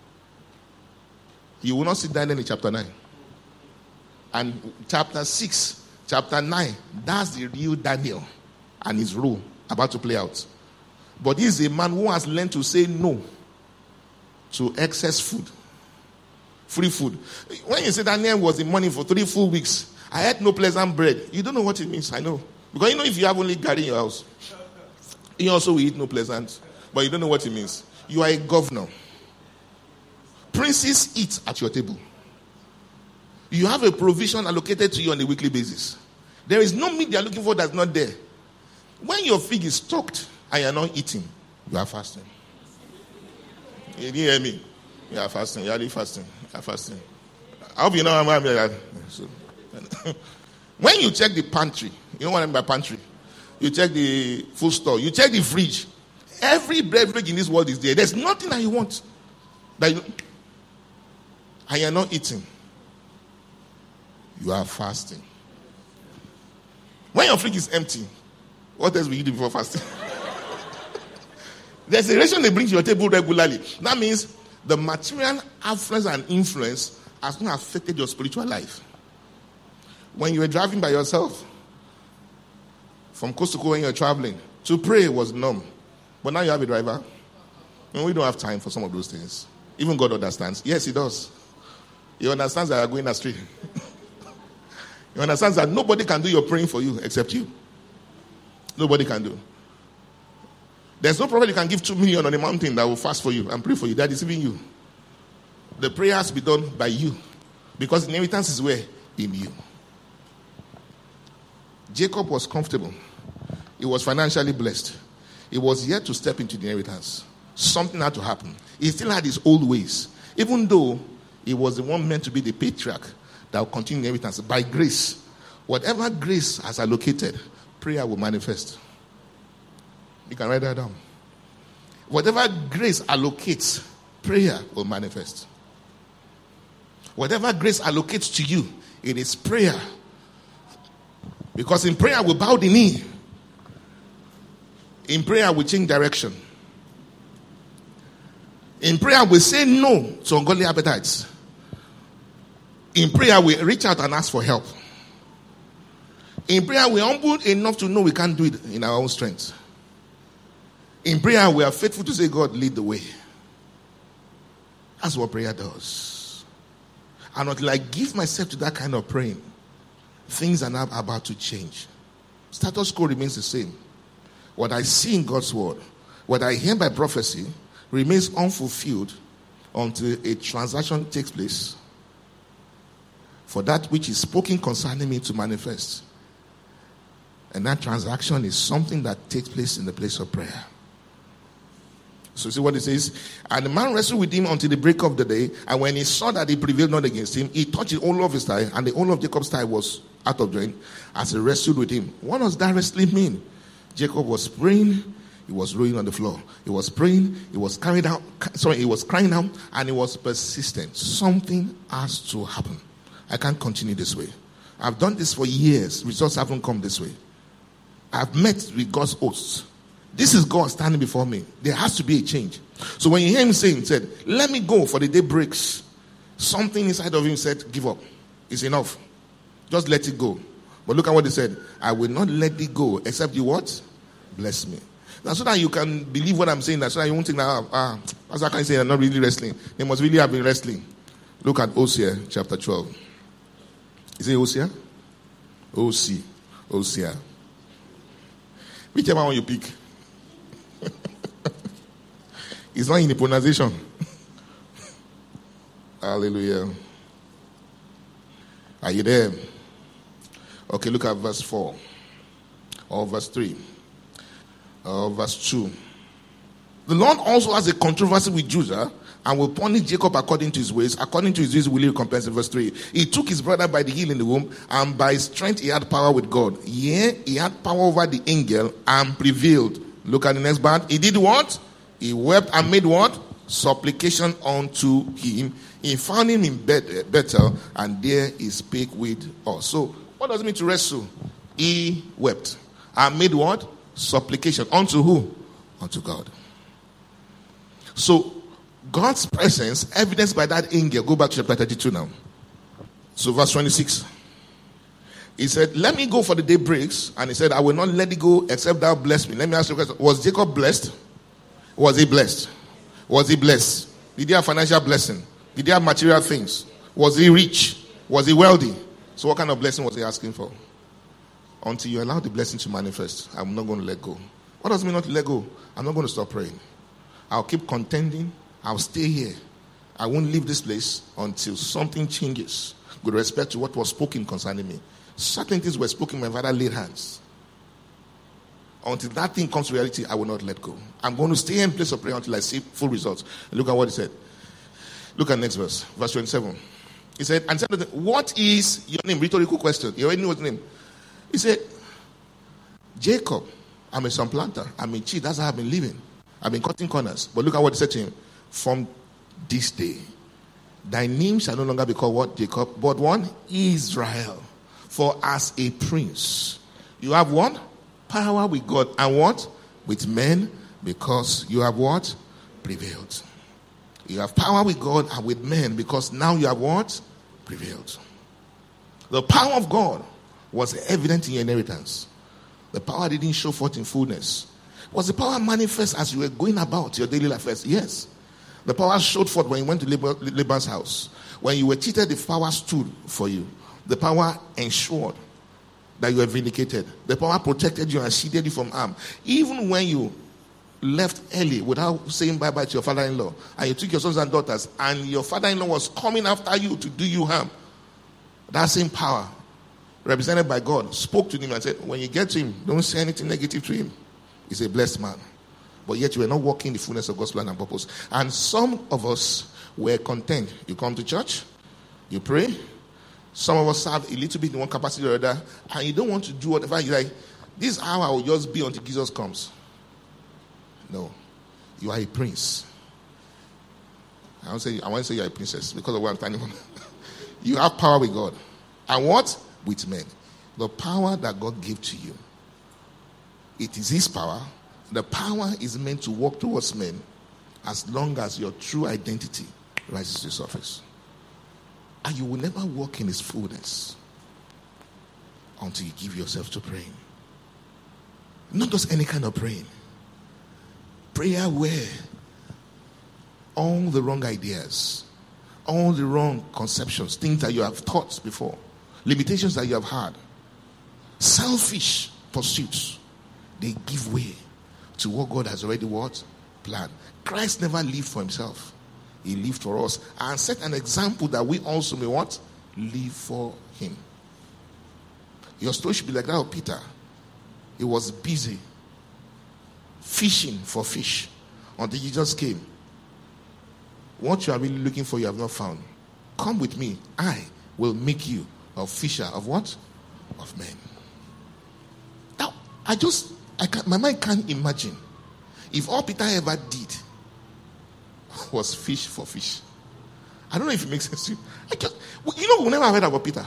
you will not see Daniel in chapter nine. And chapter six, chapter nine, that's the real Daniel and his role about to play out. But this is a man who has learned to say no to excess food. Free food. When you say Daniel was in money for three full weeks, I had no pleasant bread. You don't know what it means, I know. Because you know if you have only garden in your house, you also will eat no pleasant. But you don't know what it means. You are a governor. Princes eat at your table. You have a provision allocated to you on a weekly basis. There is no meat they are looking for that's not there. When your fig is stocked and you are not eating, you are fasting. You didn't hear me? You are fasting. You are really fasting. You are fasting. I hope you know I'm like so, when you check the pantry, you know what I mean by pantry? You check the food store. You check the fridge. Every beverage in this world is there. There's nothing that you want. That you, and you're not eating. You are fasting. When your fridge is empty, what else will you do before fasting? There's a ration they bring to your table regularly. That means the material affluence and influence has not affected your spiritual life. When you were driving by yourself, from coast to coast when you're traveling, to pray was numb. But now you have a driver. And we don't have time for some of those things. Even God understands. Yes, he does. He understands that you are going astray. He understands that nobody can do your praying for you except you. Nobody can do. There's no prophet you can give two million on a mountain that will fast for you and pray for you. That is even you. The prayer has to be done by you. Because the inheritance is where? In you. Jacob was comfortable. He was financially blessed. He was yet to step into the inheritance. something had to happen. He still had his old ways. Even though he was the one meant to be the patriarch that will continue inheritance. By grace, whatever grace has allocated, prayer will manifest. You can write that down. Whatever grace allocates, prayer will manifest. Whatever grace allocates to you, it is prayer. Because in prayer we bow the knee. In prayer we change direction. In prayer we say no to ungodly appetites. In prayer we reach out and ask for help. In prayer we are humble enough to know we can't do it in our own strength. In prayer we are faithful to say, God, lead the way. That's what prayer does. And until I give myself to that kind of praying, things are not about to change. Status quo remains the same. What I see in God's word, what I hear by prophecy, remains unfulfilled until a transaction takes place for that which is spoken concerning me to manifest. And that transaction is something that takes place in the place of prayer. So see what it says. And the man wrestled with him until the break of the day. And when he saw that he prevailed not against him, he touched the whole of his thigh, and the whole of Jacob's thigh was out of joint as he wrestled with him. What does that wrestling mean? Jacob was praying, he was rolling on the floor. He was praying, he was carried out, sorry, he was crying out, and he was persistent. Something has to happen. I can't continue this way. I've done this for years. Results haven't come this way. I've met with God's hosts. This is God standing before me. There has to be a change. So when you hear him saying, he said, let me go for the day breaks. Something inside of him said, give up. It's enough. Just let it go. But look at what he said. I will not let it go except you what? Bless me. Now so that you can believe what I'm saying. That's so that you won't think that, ah, as I can say, I'm not really wrestling. They must really have been wrestling. Look at Hosea chapter twelve. Is it Hosea? Hosea. Hosea. Whichever one you pick. It's not in the pronunciation. Hallelujah. Are you there? Okay, look at verse four. Or verse three. Or verse two. The Lord also has a controversy with Judah and will punish Jacob according to his ways. According to his ways will he recompense. In verse three. He took his brother by the heel in the womb, and by his strength he had power with God. Yea, he had power over the angel and prevailed. Look at the next part. He did what? He wept and made what? Supplication unto him. He found him in Bethel, and there he spake with us. So, what does it mean to wrestle? He wept and made what? Supplication. Unto who? Unto God. So, God's presence, evidenced by that angel. Go back to chapter thirty-two now. So, verse twenty-six. He said, let me go for the day breaks. And he said, I will not let it go except thou bless me. Let me ask you a question. Was Jacob blessed? Was he blessed? Was he blessed? Did he have financial blessing? Did he have material things? Was he rich? Was he wealthy? So what kind of blessing was he asking for? Until you allow the blessing to manifest, I'm not going to let go. What does it mean not to let go? I'm not going to stop praying. I'll keep contending. I'll stay here. I won't leave this place until something changes with respect to what was spoken concerning me. Certain things were spoken, my father laid hands. Until that thing comes to reality, I will not let go. I'm going to stay in place of prayer until I see full results. Look at what he said. Look at next verse. Verse twenty-seven. He said, and said, what is your name? Rhetorical question. You already know his name. He said, Jacob. I'm a supplanter. I'm a cheat. That's how I've been living. I've been cutting corners. But look at what he said to him. From this day, thy name shall no longer be called what? Jacob. But one, Israel. For as a prince, you have what? Power with God. And what? With men, because you have what? Prevailed. You have power with God and with men, because now you have what? Prevailed. The power of God was evident in your inheritance. The power didn't show forth in fullness. Was the power manifest as you were going about your daily affairs? Yes. The power showed forth when you went to Laban's house. When you were cheated, the power stood for you. The power ensured that you were vindicated. The power protected you and shielded you from harm. Even when you left early without saying bye-bye to your father-in-law, and you took your sons and daughters, and your father-in-law was coming after you to do you harm, that same power, represented by God, spoke to him and said, when you get to him, don't say anything negative to him. He's a blessed man. but yet you were not walking in the fullness of God's plan and purpose. And some of us were content. You come to church, you pray. Some of us have a little bit in one capacity or other, and you don't want to do whatever you like. This is how I will just be until Jesus comes. No. You are a prince. I want to say, I want to say you are a princess because of what I'm standing on. You have power with God. And what? With men. The power that God gave to you. It is his power. The power is meant to walk towards men as long as your true identity rises to the surface. And you will never walk in his fullness until you give yourself to praying. Not just any kind of praying. Prayer where all the wrong ideas, all the wrong conceptions, things that you have thought before, limitations that you have had, selfish pursuits, they give way to what God has already what? Planned. Christ never lived for himself. He lived for us and set an example that we also may what? Live for him. Your story should be like that of Peter. He was busy fishing for fish until Jesus came. What you are really looking for, you have not found. Come with me. I will make you a fisher of what? Of men. Now, I just, I can't, my mind can't imagine if all Peter ever did was fish for fish. I don't know if it makes sense to you. I just, you know, we never heard about Peter.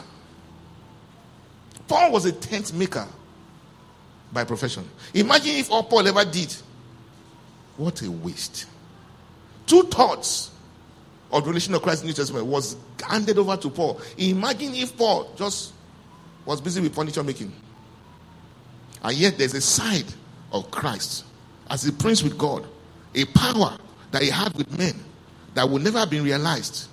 Paul was a tent maker by profession. Imagine if all Paul ever did. What a waste. Two thoughts of the relation of Christ in the New Testament was handed over to Paul. Imagine if Paul just was busy with furniture making. And yet there's a side of Christ as a prince with God, a power that he had with men that would never have been realized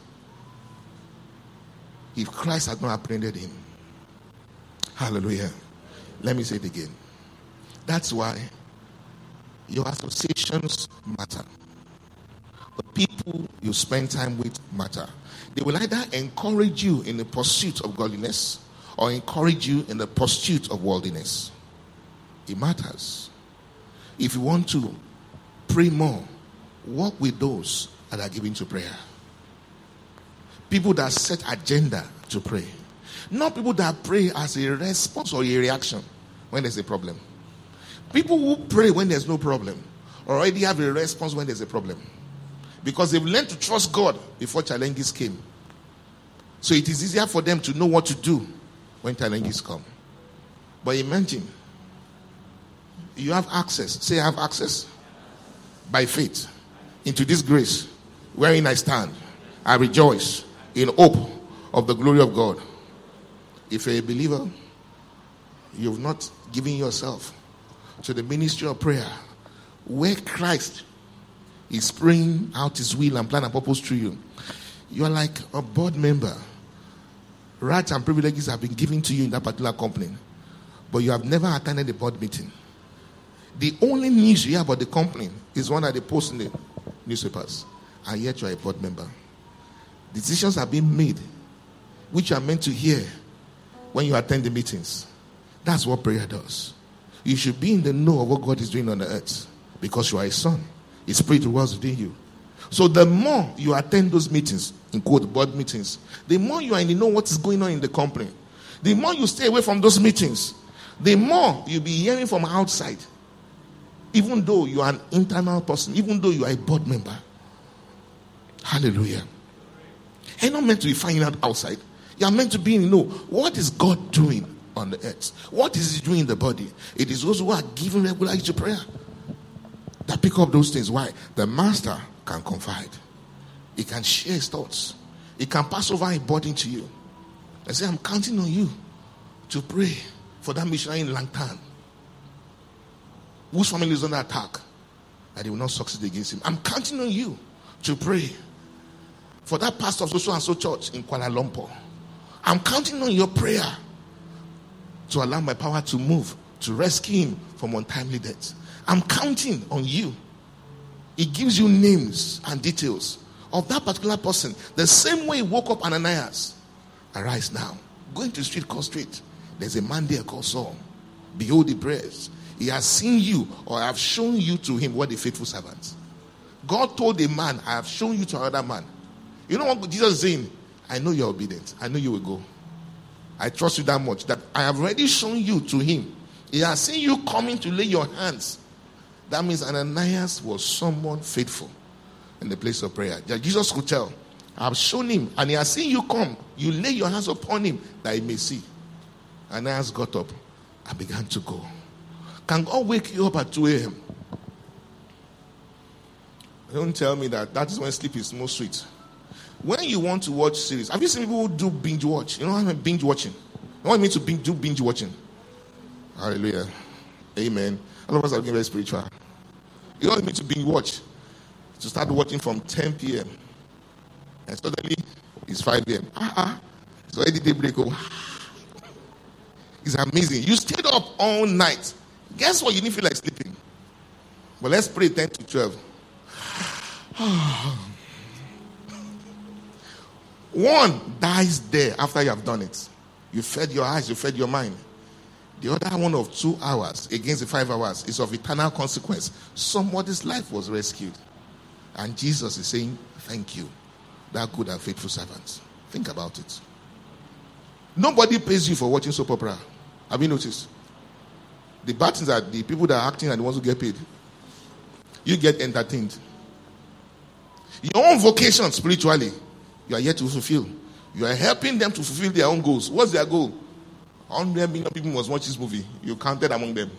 if Christ had not apprehended him. Hallelujah. Let me say it again. That's why your associations matter. The people you spend time with matter. They will either encourage you in the pursuit of godliness or encourage you in the pursuit of worldliness. It matters. If you want to pray more, walk with those that are given to prayer. People that set agenda to pray. Not people that pray as a response or a reaction when there's a problem. People who pray when there's no problem already have a response when there's a problem. Because they've learned to trust God before challenges came. So it is easier for them to know what to do when challenges come. But imagine, you have access. Say, I have access by faith into this grace wherein I stand. I rejoice in hope of the glory of God. If you're a believer, you've not given yourself to the ministry of prayer where Christ is praying out his will and plan and purpose through you. You're like a board member. Rights and privileges have been given to you in that particular company, but you have never attended a board meeting. The only news you hear about the company is one that they post in the newspapers, and yet you are a board member. Decisions are being made which you are meant to hear when you attend the meetings. That's what prayer does. You should be in the know of what God is doing on the earth because you are a son. His spirit dwells within you. So the more you attend those meetings, in quote, board meetings, the more you are in the know what is going on in the company. The more you stay away from those meetings, the more you'll be hearing from outside. Even though you are an internal person, even though you are a board member. Hallelujah. You're not meant to be finding out outside. You are meant to be in the know. What is God doing on the earth? What is he doing in the body? It is those who are given regularly to prayer that pick up those things. Why? The master can confide. He can share his thoughts. He can pass over a burden to you. I say, I'm counting on you to pray for that missionary in Langtan whose family is under attack, that they will not succeed against him. I'm counting on you to pray for that pastor of so and so church in Kuala Lumpur. I'm counting on your prayer to allow my power to move, to rescue him from untimely death. I'm counting on you. It gives you names and details of that particular person. The same way he woke up Ananias. Arise now. Go into the street called Street. There's a man there called Saul. Behold, he prays. He has seen you, or I have shown you to him. What a faithful servant. God told a man, I have shown you to another man. You know what Jesus is saying? I know you're obedient. I know you will go. I trust you that much that I have already shown you to him. He has seen you coming to lay your hands. That means Ananias was someone faithful in the place of prayer. That Jesus could tell, I have shown him, and he has seen you come. You lay your hands upon him that he may see. Ananias got up and began to go. Can God wake you up at two a.m.? Don't tell me that that is when sleep is most sweet. When you want to watch series, have you seen people who do binge watch? You know what I mean binge watching? You know what I mean to binge, do binge watching? Hallelujah. Amen. All of us are getting very spiritual. You know what I mean to binge watch? To start watching from ten p.m. and suddenly it's five a.m. Ah, ah. It's already daybreak. Oh. It's amazing. You stayed up all night. Guess what? You didn't feel like sleeping. But let's pray ten to twelve. One dies there after you have done it. You fed your eyes, you fed your mind. The other one of two hours against the five hours is of eternal consequence. Somebody's life was rescued. And Jesus is saying, thank you, that good and faithful servant. Think about it. Nobody pays you for watching soap opera. Have you noticed? The bad things are the people that are acting are the ones who get paid. You get entertained. Your own vocation spiritually, you are yet to fulfill. You are helping them to fulfill their own goals. What's their goal? one hundred million people must watch this movie. You counted among them.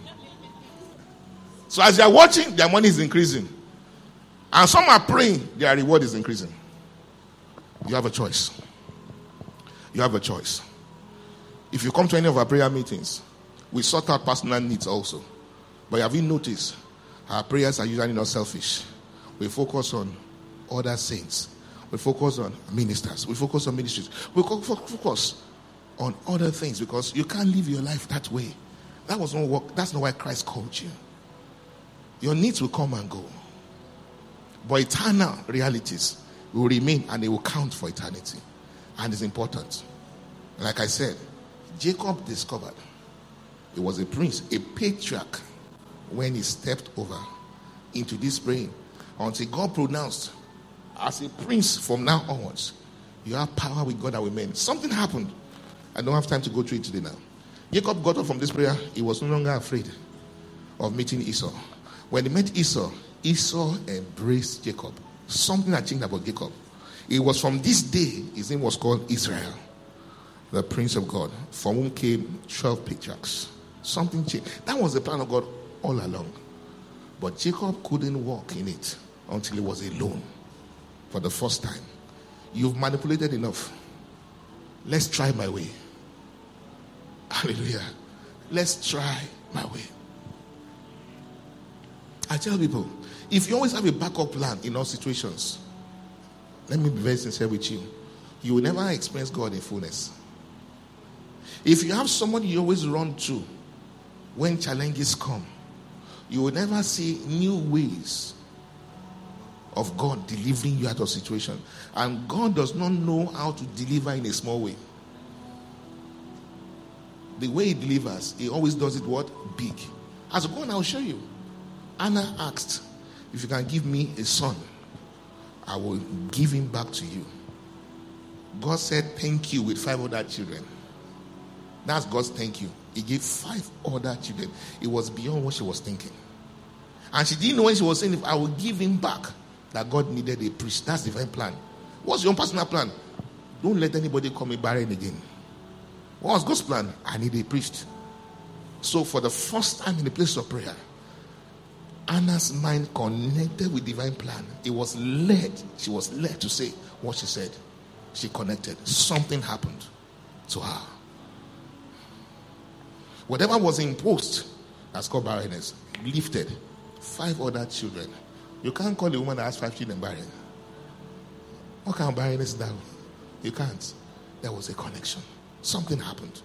So as they are watching, their money is increasing. And some are praying, their reward is increasing. You have a choice. You have a choice. If you come to any of our prayer meetings, we sort out personal needs also. But have you noticed, our prayers are usually not selfish. We focus on other saints. We focus on ministers. We focus on ministries. We focus on other things because you can't live your life that way. That was not work. That's not why Christ called you. Your needs will come and go. But eternal realities will remain and they will count for eternity. And it's important. Like I said, Jacob discovered he was a prince, a patriarch, when he stepped over into this praying until God pronounced, as a prince from now onwards, you have power with God and with men. Something happened. I don't have time to go through it today now. Jacob got up from this prayer. He was no longer afraid of meeting Esau. When he met Esau, Esau embraced Jacob. Something had changed about Jacob. It was from this day his name was called Israel, the Prince of God, from whom came twelve patriarchs. Something changed. That was the plan of God all along. But Jacob couldn't walk in it until he was alone for the first time. You've manipulated enough. Let's try my way. Hallelujah. Let's try my way. I tell people, if you always have a backup plan in all situations, let me be very sincere with you, you will never experience God in fullness. If you have somebody you always run to when challenges come, you will never see new ways of God delivering you out of situation. And God does not know how to deliver in a small way. The way he delivers, he always does it what? Big. As I go on, I'll show you. Anna asked, if you can give me a son, I will give him back to you. God said thank you with five other children. That's God's thank you. He gave five other children. It was beyond what she was thinking. And she didn't know when she was saying, if I will give him back, that God needed a priest. That's the divine plan. What's your own personal plan? Don't let anybody call me barren again. What was God's plan? I need a priest. So for the first time in the place of prayer, Anna's mind connected with divine plan. It was led. She was led to say what she said. She connected. Something happened to her. Whatever was imposed, that's called barrenness, lifted. Five other children. You can't call a woman that has five children barren. What kind of barrenness is that? You can't. There was a connection. Something happened.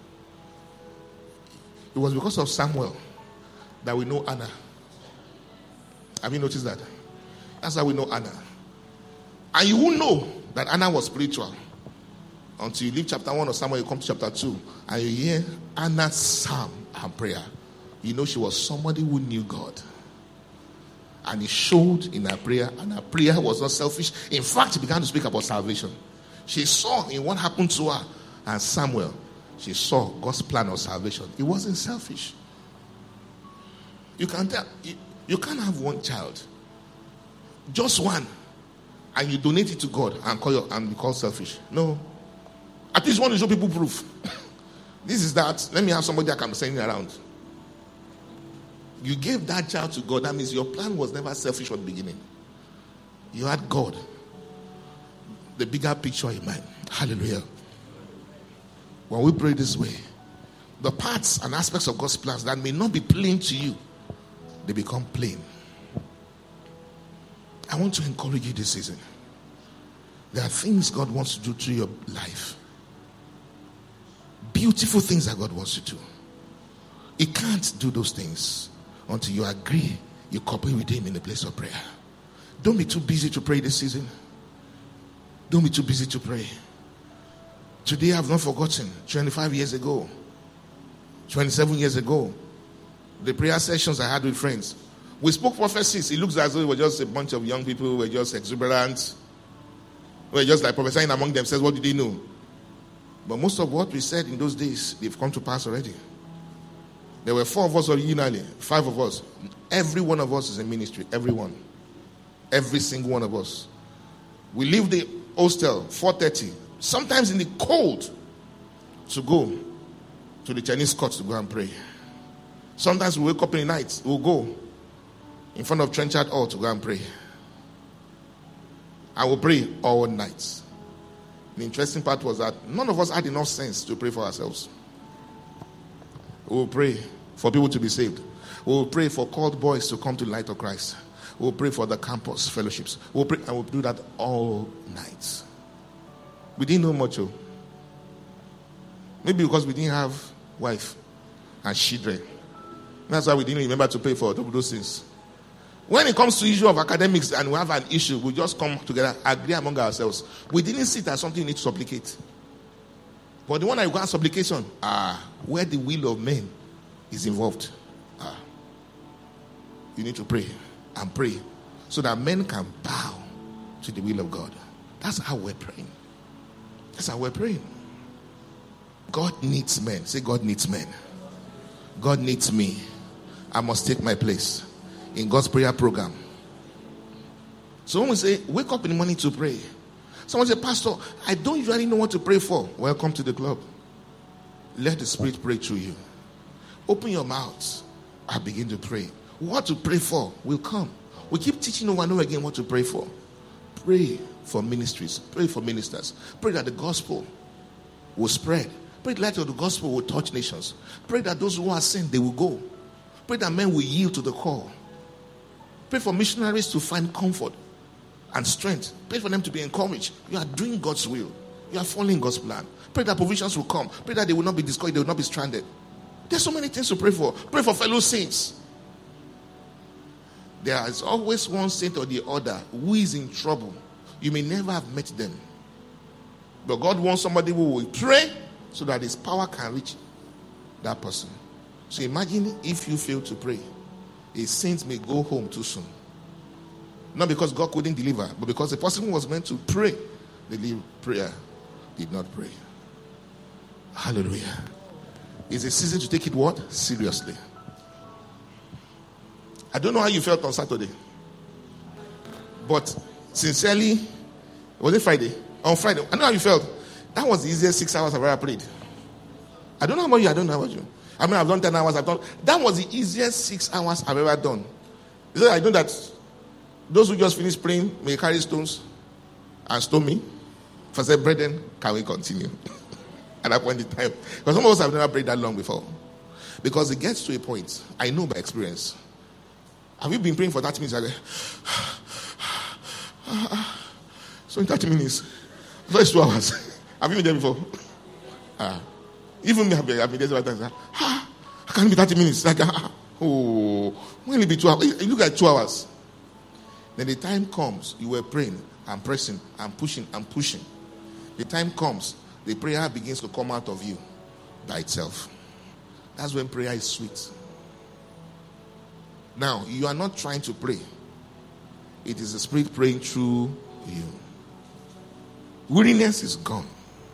It was because of Samuel that we know Anna. Have you noticed that? That's how we know Anna. And you won't know that Anna was spiritual until you leave chapter one of Samuel, you come to chapter two, and you hear Anna's psalm and prayer. You know, she was somebody who knew God. And it showed in her prayer, and her prayer was not selfish. In fact, she began to speak about salvation. She saw in what happened to her and Samuel, she saw God's plan of salvation. It wasn't selfish. You can't tell, you, you can't have one child, just one, and you donate it to God and call your, and be called selfish. No. At least want to show people proof. This is that. Let me have somebody that can be sending around. You gave that child to God. That means your plan was never selfish from the beginning. You had God, the bigger picture in mind. Hallelujah. When we pray this way, the parts and aspects of God's plans that may not be plain to you, they become plain. I want to encourage you this season. There are things God wants to do to your life. Beautiful things that God wants to do. He can't do those things until you agree, you cooperate with Him in the place of prayer. Don't be too busy to pray this season. Don't be too busy to pray. Today I've not forgotten, twenty-five years ago, twenty-seven years ago, the prayer sessions I had with friends. We spoke prophecies. It looks as though it was just a bunch of young people who were just exuberant. We were just like prophesying among themselves. What did they know? But most of what we said in those days, they've come to pass already. There were four of us originally, five of us. Every one of us is in ministry. Everyone. Every single one of us. We leave the hostel four thirty, sometimes in the cold, to go to the Chinese court to go and pray. Sometimes we wake up in the night, we'll go in front of Trenchard Hall to go and pray. I will pray all night. The interesting part was that none of us had enough sense to pray for ourselves. We will pray for people to be saved. We will pray for called boys to come to the light of Christ. We will pray for the campus fellowships. We will pray, and we'll do that all night. We didn't know much. Oh. Maybe because we didn't have wife and children. That's why we didn't remember to pray for those things. When it comes to issue of academics and we have an issue, we just come together, agree among ourselves. We didn't see it as something you need to supplicate. But the one that requires supplication, ah, where the will of men is involved, ah, you need to pray and pray so that men can bow to the will of God. That's how we're praying. That's how we're praying. God needs men. Say, God needs men. God needs me. I must take my place in God's prayer program. So when we say, wake up in the morning to pray, someone say, Pastor, I don't usually know what to pray for. Welcome to the club. Let the Spirit pray through you. Open your mouth and begin to pray. What to pray for will come. We keep teaching over and over again what to pray for. Pray for ministries. Pray for ministers. Pray that the gospel will spread. Pray that the gospel will touch nations. Pray that those who are sent, they will go. Pray that men will yield to the call. Pray for missionaries to find comfort and strength. Pray for them to be encouraged. You are doing God's will. You are following God's plan. Pray that provisions will come. Pray that they will not be discouraged. They will not be stranded. There's so many things to pray for. Pray for fellow saints. There is always one saint or the other who is in trouble. You may never have met them. But God wants somebody who will pray so that His power can reach that person. So imagine if you fail to pray. A saint may go home too soon. Not because God couldn't deliver, but because the person who was meant to pray, the prayer did not pray. Hallelujah. It's a season to take it what? Seriously. I don't know how you felt on Saturday. But sincerely, was it Friday? On Friday, I know how you felt. That was the easiest six hours I've ever prayed. I don't know about you, I don't know about you. I mean, I've done ten hours, I've done. That was the easiest six hours I've ever done. So I know that those who just finished praying may carry stones and stone me. For said, brethren, can we continue? At that point in time. Because some of us have never prayed that long before. Because it gets to a point, I know by experience. Have you been praying for thirty minutes? So in thirty minutes, so it's two hours. Have you been there before? Ah. Even me, I've been, I've been there several times. Ah, I can't be thirty minutes. Like, ah, oh, when will it be two hours? You look at two hours. Then the time comes, you were praying and pressing and pushing and pushing. The time comes, the prayer begins to come out of you by itself. That's when prayer is sweet. Now, you are not trying to pray. It is the Spirit praying through you. Weariness is gone.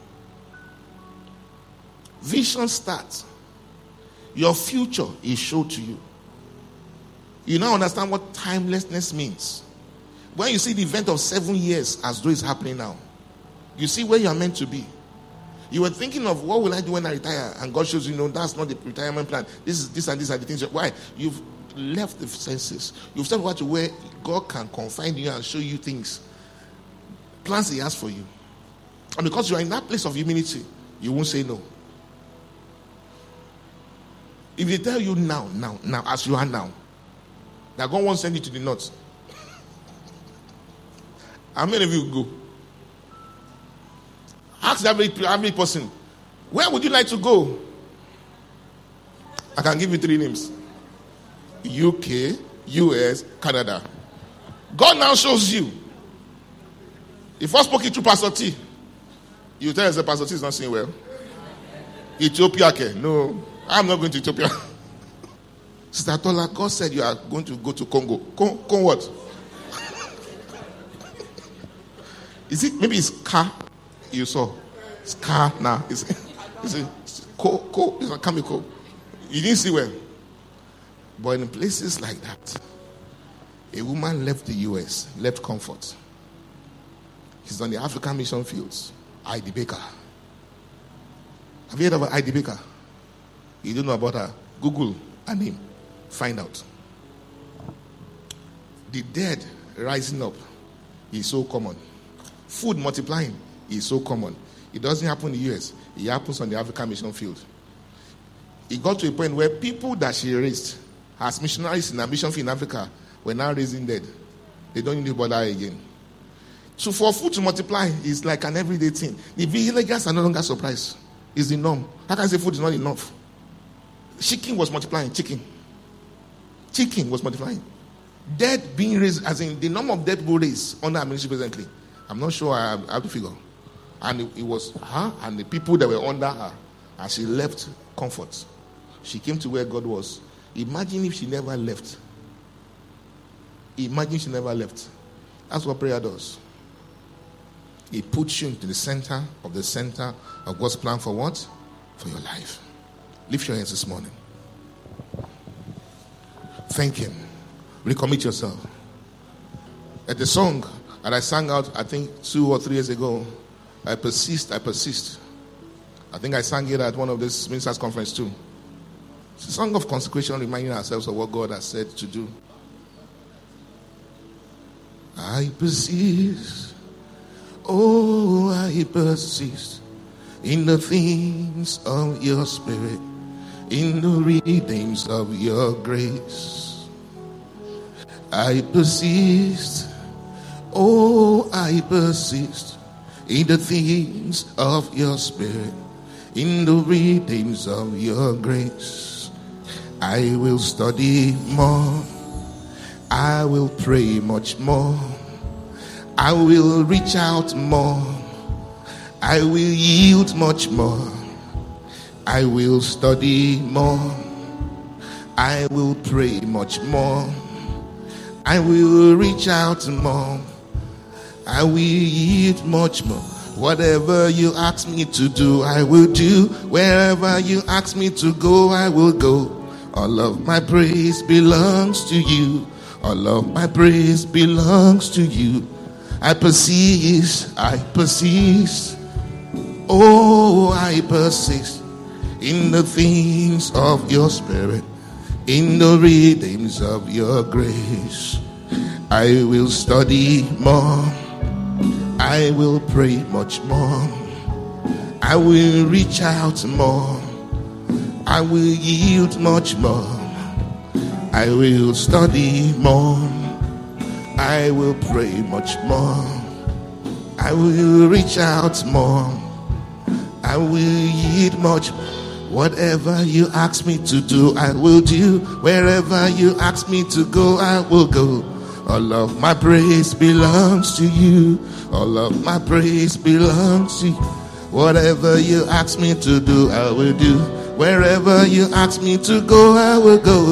Vision starts. Your future is shown to you. You now understand what timelessness means. When you see the event of seven years as though it's happening now, you see where you are meant to be. You were thinking of what will I do when I retire, and God shows you, no, that's not the retirement plan. This is this and this are the things. Why? You've left the senses. You've stepped over to where God can confine you and show you things, plans He has for you. And because you are in that place of humility, you won't say no. If they tell you now, now, now, as you are now, that God won't send you to the north, how many of you go? Ask every, every person, where would you like to go? I can give you three names. U K, U S, Canada. God now shows you. He first spoke it to Pastor T. You tell us that Pastor T is not saying well. Ethiopia, okay? No, I'm not going to Ethiopia. Sister Tola, God said you are going to go to Congo. Con, Con what? Is it, maybe it's car you saw? It's car now. Is it? Is it? Co, co, it's not chemical. You didn't see well. But in places like that, a woman left the U S, left comfort. She's on the African mission fields. Heidi Baker. Have you heard about Heidi Baker? You don't know about her? Google her name. Find out. The dead rising up is so common. Food multiplying is so common. It doesn't happen in the U S. It happens on the African mission field. It got to a point where people that she raised as missionaries in a mission field in Africa were now raising dead. They don't need to bother again. So for food to multiply is like an everyday thing. The villagers are no longer surprised. It's the norm. How can I say food is not enough? Chicken was multiplying. Chicken. Chicken was multiplying. Dead being raised, as in the number of dead people raised under administration presently. I'm not sure I have to figure. And it, it was her and the people that were under her. And she left comfort. She came to where God was. Imagine if she never left. Imagine she never left. That's what prayer does. It puts you into the center of the center of God's plan for what? For your life. Lift your hands this morning. Thank Him. Recommit yourself. At the song that I sang out, I think two or three years ago, I persist, I persist. I think I sang it at one of these ministers' conference too. It's a song of consecration, reminding ourselves of what God has said to do. I persist, oh, I persist in the things of your spirit, in the readings of your grace. I persist, oh, I persist in the things of your spirit, in the readings of your grace. I will study more. I will pray much more. I will reach out more. I will yield much more. I will study more. I will pray much more. I will reach out more. I will yield much more. Whatever you ask me to do, I will do. Wherever you ask me to go, I will go. All of my praise belongs to you. All of my praise belongs to you. I persist, I persist. Oh, I persist in the things of your spirit, in the readings of your grace. I will study more. I will pray much more. I will reach out more. I will yield much more. I will study more. I will pray much more. I will reach out more. I will yield much more. Whatever you ask me to do, I will do. Wherever you ask me to go, I will go. All of my praise belongs to you. All of my praise belongs to you. Whatever you ask me to do, I will do. Wherever you ask me to go, I will go.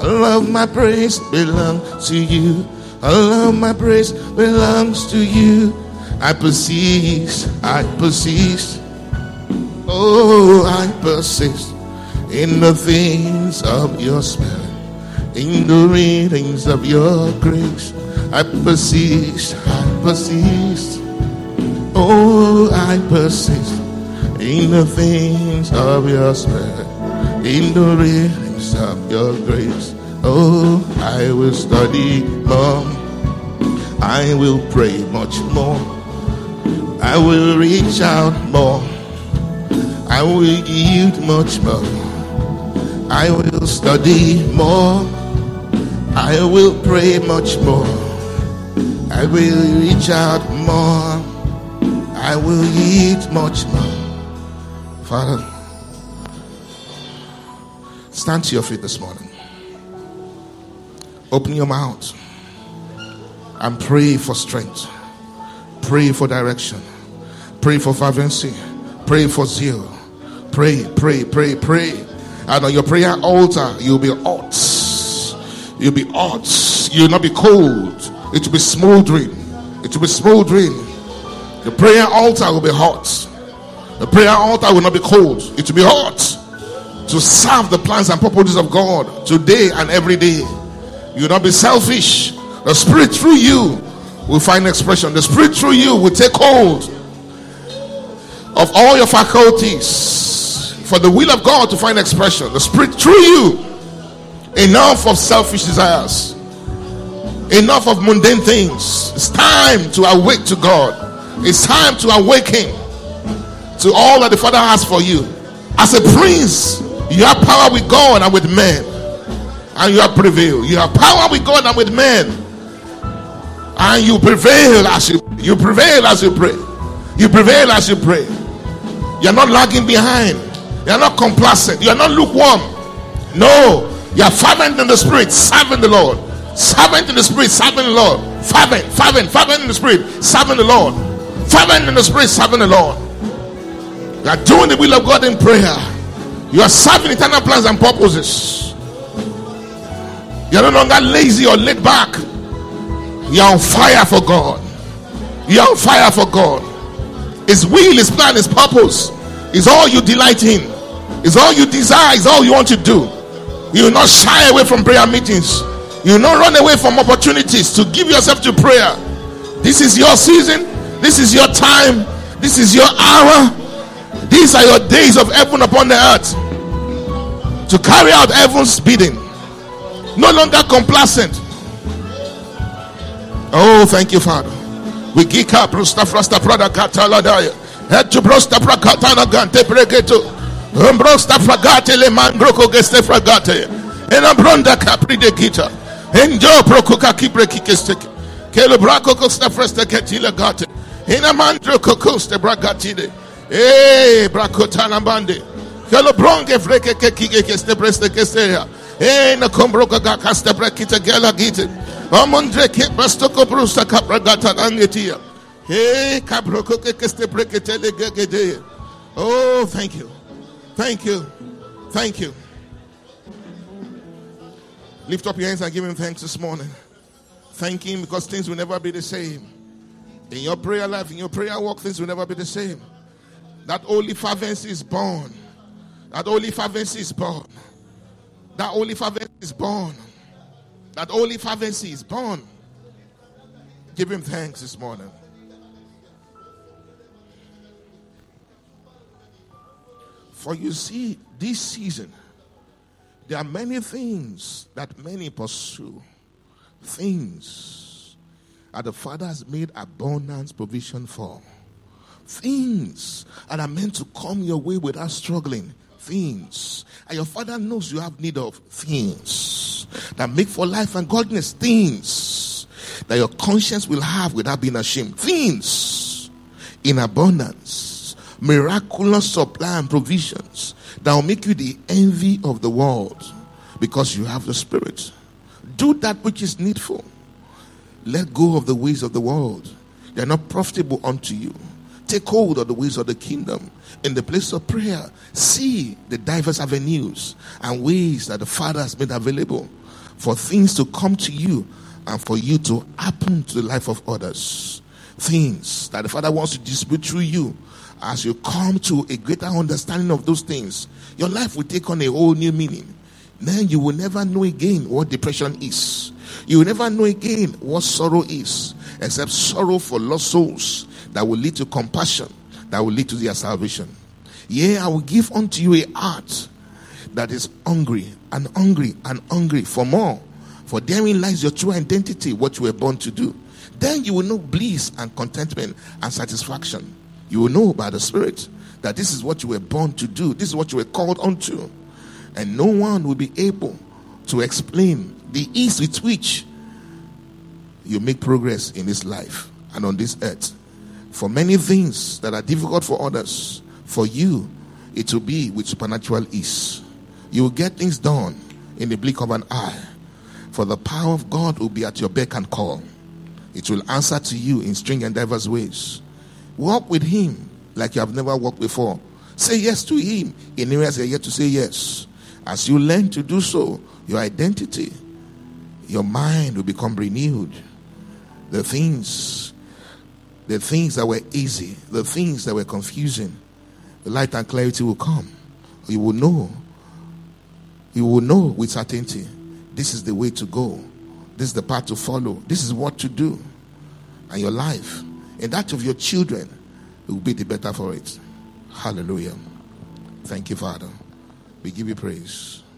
All of my praise belongs to you. All of my praise belongs to you. I persist, I persist. Oh, I persist in the things of your spirit, in the readings of your grace. I persist, I persist. Oh, I persist in the things of your spirit, in the readings of your grace. Oh, I will study more. I will pray much more. I will reach out more. I will yield much more. I will study more. I will pray much more. I will reach out more. I will yield much more. Father, stand to your feet this morning. Open your mouth and pray for strength. Pray for direction. Pray for fervency. Pray for zeal. Pray, pray, pray, pray. And on your prayer altar, you'll be hot. You'll be hot. You'll not be cold. It will be smoldering. It will be smoldering. The prayer altar will be hot. The prayer altar will not be cold. It will be hot to serve the plans and purposes of God today and every day. You will not be selfish. The Spirit through you will find expression. The Spirit through you will take hold of all your faculties for the will of God to find expression. The Spirit through you. Enough of selfish desires. Enough of mundane things. It's time to awake to God. It's time to awaken to all that the Father has for you. As a prince, you have power with God and with men. And you have prevailed. You have power with God and with men. And you prevail as you you prevail as you pray. You prevail as you pray. You are not lagging behind. You are not complacent. You are not lukewarm. No, you are fervent in the Spirit, serving the Lord. Fervent in the Spirit, serving the Lord. Fervent, fervent, fervent in the Spirit, serving the Lord. Fervent in the Spirit, serving the Lord. You are doing the will of God in prayer. You are serving eternal plans and purposes. You are no longer lazy or laid back. You are on fire for God. You are on fire for God. His will, His plan, His purpose is all you delight in. Is all you desire. Is all you want to do. You will not shy away from prayer meetings. You will not run away from opportunities to give yourself to prayer. This is your season. This is your time. This is your hour. These are your days of heaven upon the earth, to carry out heaven's bidding. No longer complacent. Oh, thank you, Father. We geek up, Rusta Frasta Prada Cataladaya. Head to Brosta Prakatana Gante Bregeto. Umbrosta Fragate Le Mangroco Geste Fragate. And Ambronda Capri de Gita. And Joe Prococa Kibre Kikestek. Kelebraco Costa Fresta Catila Gate. In a mandro Cocosta Bragatide. Eh, Bracotana Bande. Kelebronge Freke Kikeste Presta Kestea. Eh, na Combroca Casta Brakita Gala Gite. Amondre Bastoko Brusta Capragata Angetia. Hey, Caproco Keste Breketele Gagede. Oh, thank you. Thank you. Thank you. Lift up your hands and give Him thanks this morning. Thank Him because things will never be the same. In your prayer life, in your prayer walk, things will never be the same. That holy fervency is born. That holy fervency is born. That holy fervency is born. That holy fervency is born. Give Him thanks this morning. For you see, this season, there are many things that many pursue. Things that the Father has made abundance provision for. Things that are meant to come your way without struggling. Things. And your Father knows you have need of things that make for life and godliness. Things that your conscience will have without being ashamed. Things in abundance. Miraculous supply and provisions that will make you the envy of the world because you have the Spirit. Do that which is needful. Let go of the ways of the world. They are not profitable unto you. Take hold of the ways of the kingdom. In the place of prayer, see the diverse avenues and ways that the Father has made available for things to come to you and for you to happen to the life of others. Things that the Father wants to distribute through you. As you come to a greater understanding of those things, your life will take on a whole new meaning. Then you will never know again what depression is. You will never know again what sorrow is, except sorrow for lost souls that will lead to compassion, that will lead to their salvation. Yea, I will give unto you a heart that is hungry and hungry and hungry for more. For therein lies your true identity, what you were born to do. Then you will know bliss and contentment and satisfaction. You will know by the Spirit that this is what you were born to do. This is what you were called unto. And no one will be able to explain the ease with which you make progress in this life and on this earth. For many things that are difficult for others, for you, it will be with supernatural ease. You will get things done in the blink of an eye. For the power of God will be at your beck and call. It will answer to you in strange and diverse ways. Walk with him like you have never walked before. Say yes to him in areas you're yet to say yes. As you learn to do so, your identity, your mind will become renewed. The things, the things that were easy, the things that were confusing, the light and clarity will come. You will know. You will know with certainty. This is the way to go. This is the path to follow. This is what to do. And your life and that of your children will be the better for it. Hallelujah. Thank you, Father. We give you praise.